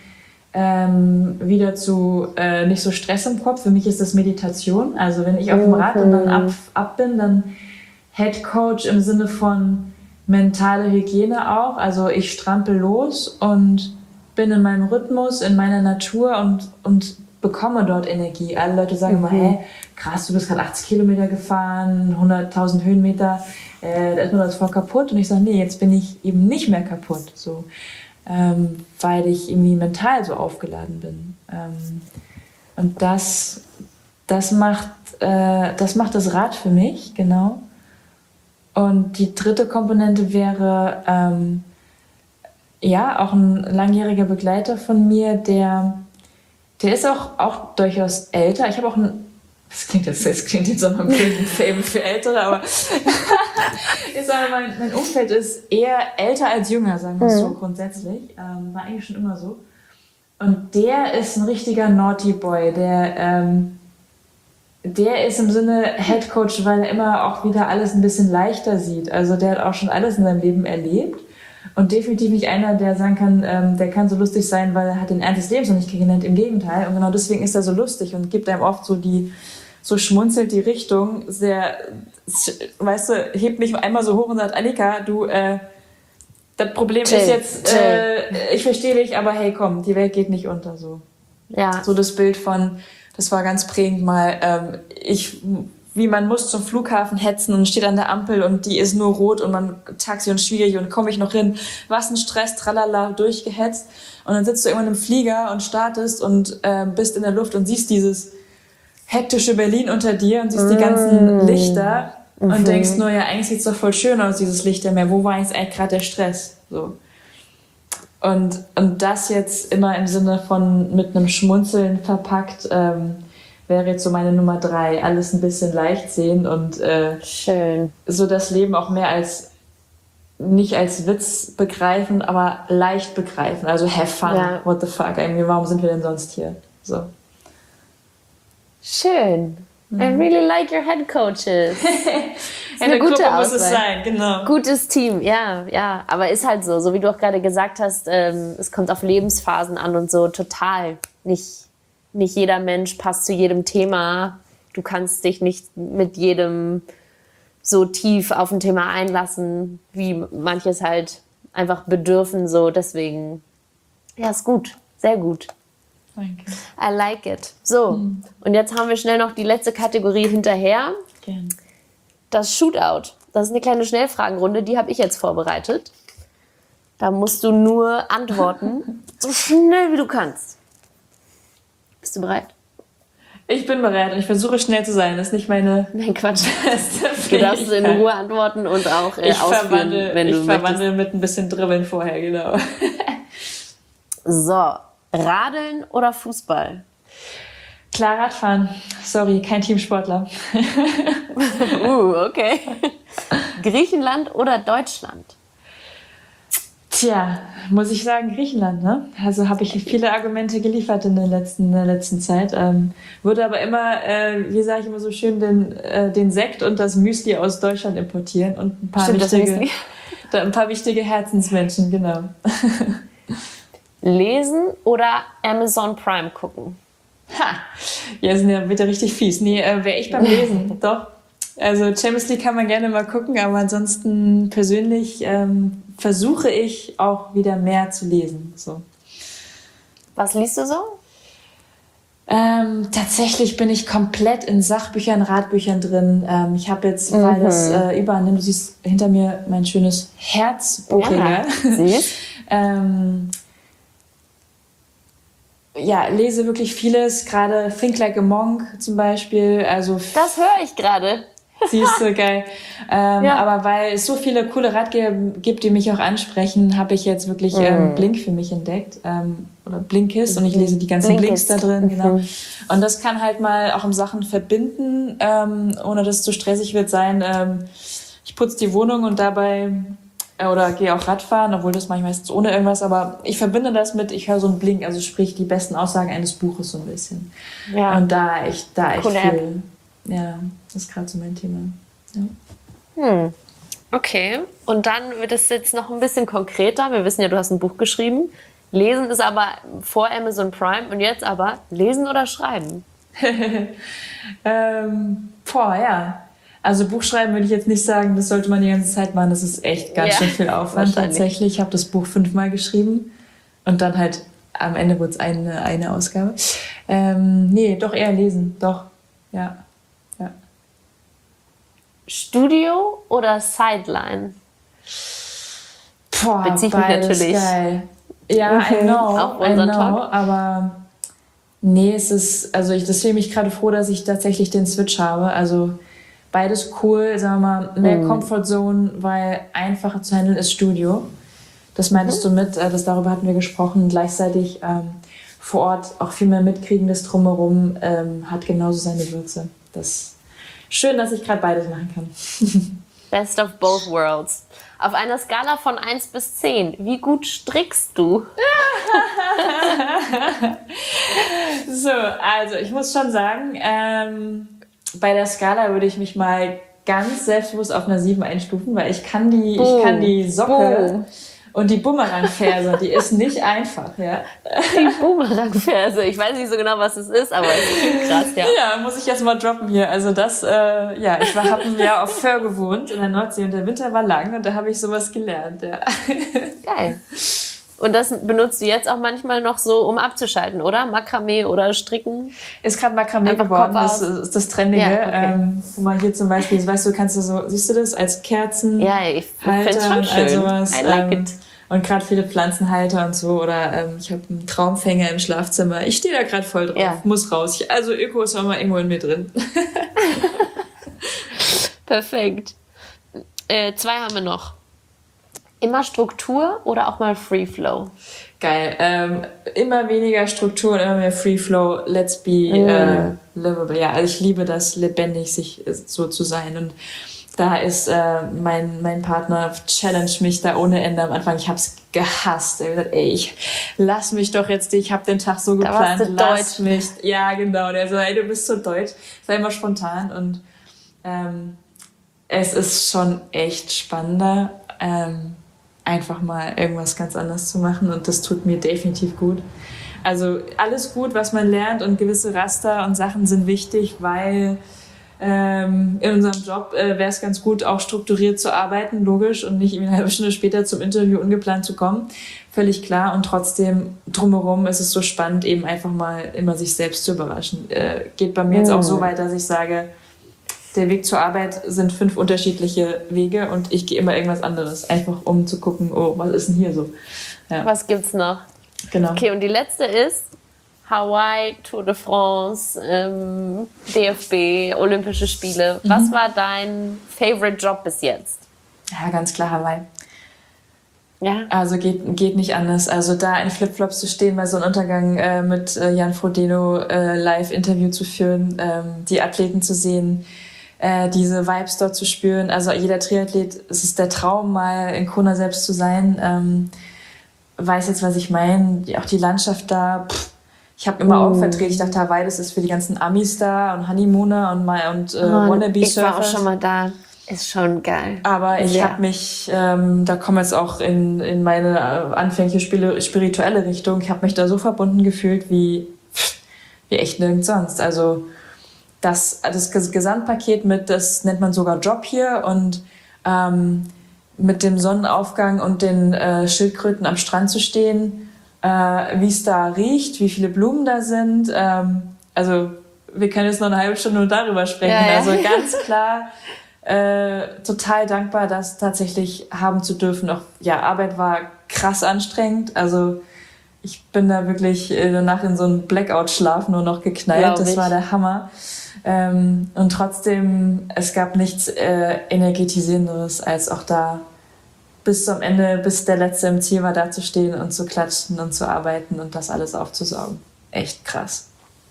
ähm, wieder zu äh, nicht so Stress im Kopf. Für mich ist das Meditation. Also wenn ich auf dem Rad und dann ab, ab bin, dann Headcoach im Sinne von mentale Hygiene auch. Also ich strampel los und bin in meinem Rhythmus, in meiner Natur und, und bekomme dort Energie. Alle Leute sagen immer, hey, krass, du bist gerade achtzig Kilometer gefahren, hunderttausend Höhenmeter, äh, da ist mir das voll kaputt. Und ich sage, nee, jetzt bin ich eben nicht mehr kaputt, so, ähm, weil ich irgendwie mental so aufgeladen bin. Ähm, und das, das, macht, äh, das macht das Rad für mich, genau. Und die dritte Komponente wäre, ähm, ja, auch ein langjähriger Begleiter von mir, der, der ist auch, auch durchaus älter. Ich habe auch ein, das klingt jetzt, das klingt jetzt auch mal ein blöden Fable für Ältere, aber ich sage, mein, mein Umfeld ist eher älter als jünger, sagen wir es so grundsätzlich. Ähm, war eigentlich schon immer so. Und der ist ein richtiger Naughty Boy, der, ähm, der ist im Sinne Head Coach, weil er immer auch wieder alles ein bisschen leichter sieht. Also der hat auch schon alles in seinem Leben erlebt. Und definitiv nicht einer, der sagen kann, ähm, der kann so lustig sein, weil er hat den Ernst des Lebens noch nicht kennengelernt. Im Gegenteil. Und genau deswegen ist er so lustig und gibt einem oft so die, so schmunzelt die Richtung, sehr, weißt du, hebt mich einmal so hoch und sagt, Annika, du, äh, das Problem Chill, ist jetzt, äh, ich verstehe dich, aber hey, komm, die Welt geht nicht unter, so. Ja. So das Bild von, das war ganz prägend mal, ähm, ich, wie man muss zum Flughafen hetzen und steht an der Ampel und die ist nur rot und man Taxi und schwierig und komme ich noch hin, was ein Stress, tralala, durchgehetzt und dann sitzt du irgendwann im Flieger und startest und äh, bist in der Luft und siehst dieses hektische Berlin unter dir und siehst die ganzen Lichter und denkst nur, ja, eigentlich sieht's doch voll schön aus, dieses Lichtermeer, wo war jetzt eigentlich gerade der Stress, so. Und, und das jetzt immer im Sinne von mit einem Schmunzeln verpackt, ähm, wäre jetzt so meine Nummer drei. Alles ein bisschen leicht sehen und äh, Schön. so das Leben auch mehr als, nicht als Witz begreifen, aber leicht begreifen. Also have fun, Ja. what the fuck, irgendwie, warum sind wir denn sonst hier? So. Schön. I really like your head coaches. In der gute Gruppe muss es Auswahl. sein, genau. Gutes Team, ja, ja. Aber ist halt so, so wie du auch gerade gesagt hast, ähm, es kommt auf Lebensphasen an und so, total. Nicht, nicht jeder Mensch passt zu jedem Thema. Du kannst dich nicht mit jedem so tief auf ein Thema einlassen, wie manches halt einfach bedürfen, so. Deswegen, ja, ist gut, sehr gut. Danke. I like it. So, und jetzt haben wir schnell noch die letzte Kategorie hinterher. Gerne. Das Shootout. Das ist eine kleine Schnellfragenrunde, die habe ich jetzt vorbereitet. Da musst du nur antworten, so schnell wie du kannst. Bist du bereit? Ich bin bereit und ich versuche schnell zu sein. Das ist nicht meine Nein, Quatsch. beste Du darfst in Fähigkeit. Ruhe antworten und auch äh, Ich ausführen, verwandle, wenn du ich möchtest. verwandle mit ein bisschen Dribbeln vorher, genau. So, Radeln oder Fußball? Klar, Radfahren. Sorry, kein Teamsportler. Uh, okay. Griechenland oder Deutschland? Tja, muss ich sagen, Griechenland, ne? Also habe ich viele Argumente geliefert in der letzten, in der letzten Zeit. Ähm, würde aber immer, äh, wie sage ich immer so schön, den, äh, den Sekt und das Müsli aus Deutschland importieren und ein paar Stimmt, das wichtige, Müsli? da, ein paar wichtige Herzensmenschen, genau. Lesen oder Amazon Prime gucken? Ha! Ja, sind ja bitte richtig fies. Nee, äh, wäre ich beim Lesen, doch. Also Champions League kann man gerne mal gucken, aber ansonsten persönlich ähm, versuche ich auch wieder mehr zu lesen. So. Was liest du so? Ähm, tatsächlich bin ich komplett in Sachbüchern, Ratbüchern drin. Ähm, ich habe jetzt, weil das äh, überall, du siehst hinter mir mein schönes Herzbuchregal. Siehst? ähm, ja, lese wirklich vieles, gerade Think Like a Monk zum Beispiel. Also Das höre ich gerade. siehst du, geil. Ähm, Ja. Aber weil es so viele coole Ratgeber gibt, die mich auch ansprechen, habe ich jetzt wirklich ähm, Blink für mich entdeckt. Ähm, oder Blinkist und ich lese die ganzen Blinks Blinkist. da drin, genau. Mhm. Und das kann halt mal auch im Sachen verbinden, ähm, ohne dass es zu stressig wird sein. Ähm, ich putze die Wohnung und dabei äh, oder gehe auch Radfahren, obwohl das mache ich meistens ohne irgendwas, aber ich verbinde das mit, ich höre so einen Blink, also sprich die besten Aussagen eines Buches so ein bisschen. Ja. Und da echt, da echt Coole App. viel. Ja, das ist gerade so mein Thema. Ja. Hm. Okay. Und dann wird es jetzt noch ein bisschen konkreter. Wir wissen ja, du hast ein Buch geschrieben. Lesen ist aber vor Amazon Prime und jetzt aber lesen oder schreiben? Ähm, boah, ja. Also Buchschreiben würde ich jetzt nicht sagen, das sollte man die ganze Zeit machen. Das ist echt ganz Ja, schön viel Aufwand wahrscheinlich. tatsächlich. Ich habe das Buch fünfmal geschrieben und dann halt am Ende wurde es eine, eine Ausgabe. Ähm, nee, doch eher lesen, doch. Ja. ja. Studio oder Sideline? Boah, Bezieht mich beides natürlich. geil. Ja, I Mhm, know, auf I unseren know, Talk. aber nee, es ist, also ich, deswegen bin ich gerade froh, dass ich tatsächlich den Switch habe. Also beides cool, sagen wir mal, mehr Mhm. Comfortzone, weil einfacher zu handeln ist Studio. Das meintest du mit, äh, das, darüber hatten wir gesprochen. Gleichzeitig ähm, vor Ort auch viel mehr mitkriegen, das Drumherum ähm, hat genauso seine Würze. Das ist schön, dass ich gerade beides machen kann. Best of both worlds. Auf einer Skala von eins bis zehn, wie gut strickst du? So, also ich muss schon sagen, ähm, bei der Skala würde ich mich mal ganz selbstbewusst auf einer sieben einstufen, weil ich kann die, Boom. ich kann die Socke Boom. und die Bumerangferse, die ist nicht einfach, ja. Die Boomerang-Ferse. Ich weiß nicht so genau, was es ist, aber es klingt krass, ja. Ja, muss ich jetzt mal droppen hier. Also das, äh, ja, ich war, habe ein Jahr auf Föhr gewohnt in der Nordsee und der Winter war lang und da habe ich sowas gelernt, ja. Geil. Und das benutzt du jetzt auch manchmal noch so, um abzuschalten, oder? Makramee oder Stricken? Ist gerade Makramee Einfach geworden, Kopf das aus. ist das Trendige. Ja, okay. ähm, wo man hier zum Beispiel, weißt du, kannst du so, siehst du das, als Kerzen. Ja, ich finde es schon und all schön. sowas. I like ähm, it. Und gerade viele Pflanzenhalter und so. Oder ähm, ich habe einen Traumfänger im Schlafzimmer. Ich stehe da gerade voll drauf. Ja. Muss raus. Ich, also Öko ist auch mal irgendwo in mir drin. Perfekt. Äh, zwei haben wir noch. Immer Struktur oder auch mal Free Flow? Geil. Ähm, immer weniger Struktur und immer mehr Free Flow. Let's be Mm. äh, livable. Ja, also ich liebe das, lebendig sich so zu sein. Und da ist äh, mein, mein Partner challenge mich da ohne Ende am Anfang. Ich hab's gehasst. Er hat gesagt, ey, ich lass mich doch jetzt, ich habe den Tag so da geplant, warst du lass deutsch. mich. Ja, genau. Der so, ey, du bist so deutsch. Sei immer spontan. Und ähm, es ist schon echt spannender, ähm, einfach mal irgendwas ganz anderes zu machen. Und das tut mir definitiv gut. Also alles gut, was man lernt, und gewisse Raster und Sachen sind wichtig, weil ähm, in unserem Job äh, wäre es ganz gut, auch strukturiert zu arbeiten, logisch, und nicht eine halbe Stunde später zum Interview ungeplant zu kommen. Völlig klar. Und trotzdem drumherum ist es so spannend, eben einfach mal immer sich selbst zu überraschen. Äh, geht bei mir jetzt auch so weit, dass ich sage, der Weg zur Arbeit sind fünf unterschiedliche Wege und ich gehe immer irgendwas anderes, einfach um zu gucken, oh, was ist denn hier so? Ja. Was gibt's noch? Genau. Okay, und die letzte ist Hawaii, Tour de France, ähm, D F B, Olympische Spiele. Mhm. Was war dein Favorite Job bis jetzt? Ja, ganz klar Hawaii. Ja. Also geht, geht nicht anders. Also da in Flipflops zu stehen, bei so einem Untergang äh, mit äh, Jan Frodeno äh, Live-Interview zu führen, ähm, die Athleten zu sehen, äh, diese Vibes dort zu spüren. Also jeder Triathlet, es ist der Traum, mal in Kona selbst zu sein. Ähm, weiß jetzt, was ich meine. Auch die Landschaft da. Pff, ich habe immer mm. auch verdreht. Ich dachte, Hawaii, das ist für die ganzen Amis da und Honeymooner und, und äh, oh, Wannabe-Surfers. Ich war auch schon mal da. Ist schon geil. Aber ich ja. habe mich, ähm, da kommen wir jetzt auch in, in meine anfängliche spirituelle Richtung, ich habe mich da so verbunden gefühlt wie, wie echt nirgends sonst. Also das, das Gesamtpaket mit, das nennt man sogar Job hier, und ähm, mit dem Sonnenaufgang und den äh, Schildkröten am Strand zu stehen, äh, wie es da riecht, wie viele Blumen da sind. Ähm, also wir können jetzt noch eine halbe Stunde nur darüber sprechen. Ja, ja. Also ganz klar... Äh, total dankbar, das tatsächlich haben zu dürfen. Auch ja, Arbeit war krass anstrengend. Also ich bin da wirklich äh, danach in so einen Blackout-Schlaf nur noch geknallt. Glaub das ich. war der Hammer. Ähm, und trotzdem, es gab nichts äh, Energetisierenderes, als auch da bis zum Ende, bis der Letzte im Ziel war, da zu stehen und zu klatschen und zu arbeiten und das alles aufzusaugen. Echt krass.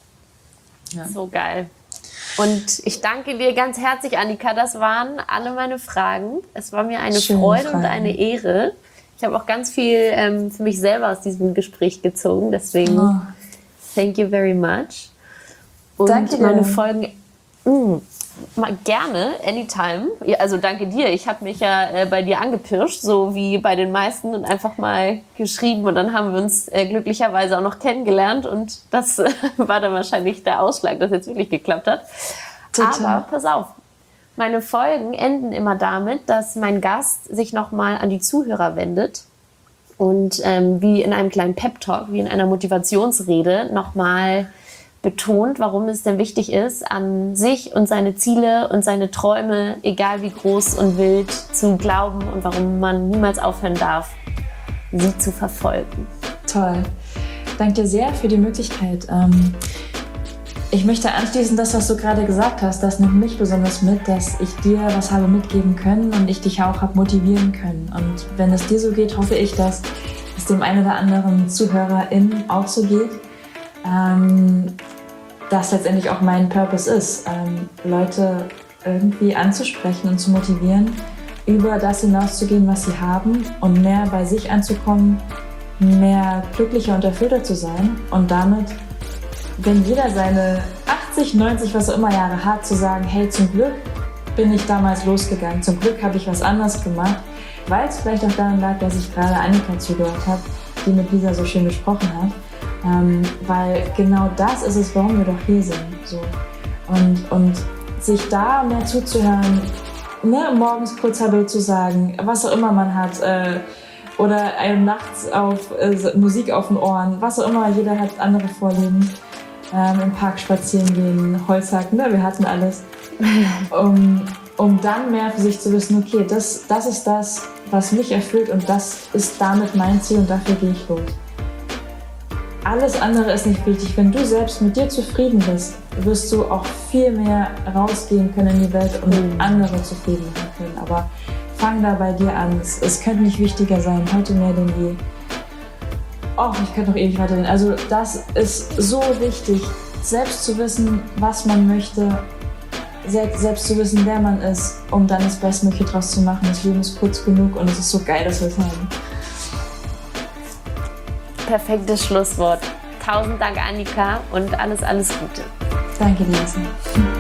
Ja. So geil. Und ich danke dir ganz herzlich, Annika. Das waren alle meine Fragen. Es war mir eine Schöne Freude Fragen. und eine Ehre. Ich habe auch ganz viel ähm, für mich selber aus diesem Gespräch gezogen. Deswegen, oh. thank you very much. Und Danke dir. meine Folgen mh, mal gerne, anytime. Ja, also danke dir. Ich habe mich ja äh, bei dir angepirscht, so wie bei den meisten, und einfach mal geschrieben. Und dann haben wir uns äh, glücklicherweise auch noch kennengelernt. Und das äh, war dann wahrscheinlich der Ausschlag, dass jetzt wirklich geklappt hat. Total. Aber pass auf, meine Folgen enden immer damit, dass mein Gast sich nochmal an die Zuhörer wendet und ähm, wie in einem kleinen Pep-Talk, wie in einer Motivationsrede nochmal betont, warum es denn wichtig ist, an sich und seine Ziele und seine Träume, egal wie groß und wild, zu glauben, und warum man niemals aufhören darf, sie zu verfolgen. Toll. Danke dir sehr für die Möglichkeit. Ähm, ich möchte anschließend das, was du gerade gesagt hast, das nimmt mich besonders mit, dass ich dir was habe mitgeben können und ich dich auch habe motivieren können. Und wenn es dir so geht, hoffe ich, dass es dem einen oder anderen ZuhörerInnen auch so geht. Ähm, das letztendlich auch mein Purpose ist, ähm, Leute irgendwie anzusprechen und zu motivieren, über das hinauszugehen, was sie haben, und mehr bei sich anzukommen, mehr glücklicher und erfüllter zu sein, und damit, wenn jeder seine achtzig, neunzig, was auch immer Jahre hat, zu sagen, hey, zum Glück bin ich damals losgegangen, zum Glück habe ich was anderes gemacht, weil es vielleicht auch daran lag, dass ich gerade Annika zugehört habe, die mit Lisa so schön gesprochen hat. Ähm, weil genau das ist es, warum wir doch hier sind. So. Und, und sich da mehr zuzuhören, ne, morgens kurz Hallo zu sagen, was auch immer man hat, äh, oder einem nachts auf äh, Musik auf den Ohren, was auch immer, jeder hat andere Vorlieben, ähm, im Park spazieren gehen, Holz hacken, ne, wir hatten alles. Um, um dann mehr für sich zu wissen, okay, das, das ist das, was mich erfüllt, und das ist damit mein Ziel, und dafür gehe ich los. Alles andere ist nicht wichtig. Wenn du selbst mit dir zufrieden bist, wirst du auch viel mehr rausgehen können in die Welt und mhm. andere zufrieden machen können. Aber fang da bei dir an. Es, es könnte nicht wichtiger sein, heute mehr denn je. Och, ich könnte noch ewig weiterreden. Also das ist so wichtig, selbst zu wissen, was man möchte, selbst zu wissen, wer man ist, um dann das Bestmögliche draus zu machen. Das Leben ist kurz genug und es ist so geil, dass wir es haben. Perfektes Schlusswort. Tausend Dank, Annika, und alles, alles Gute. Danke, Lisa.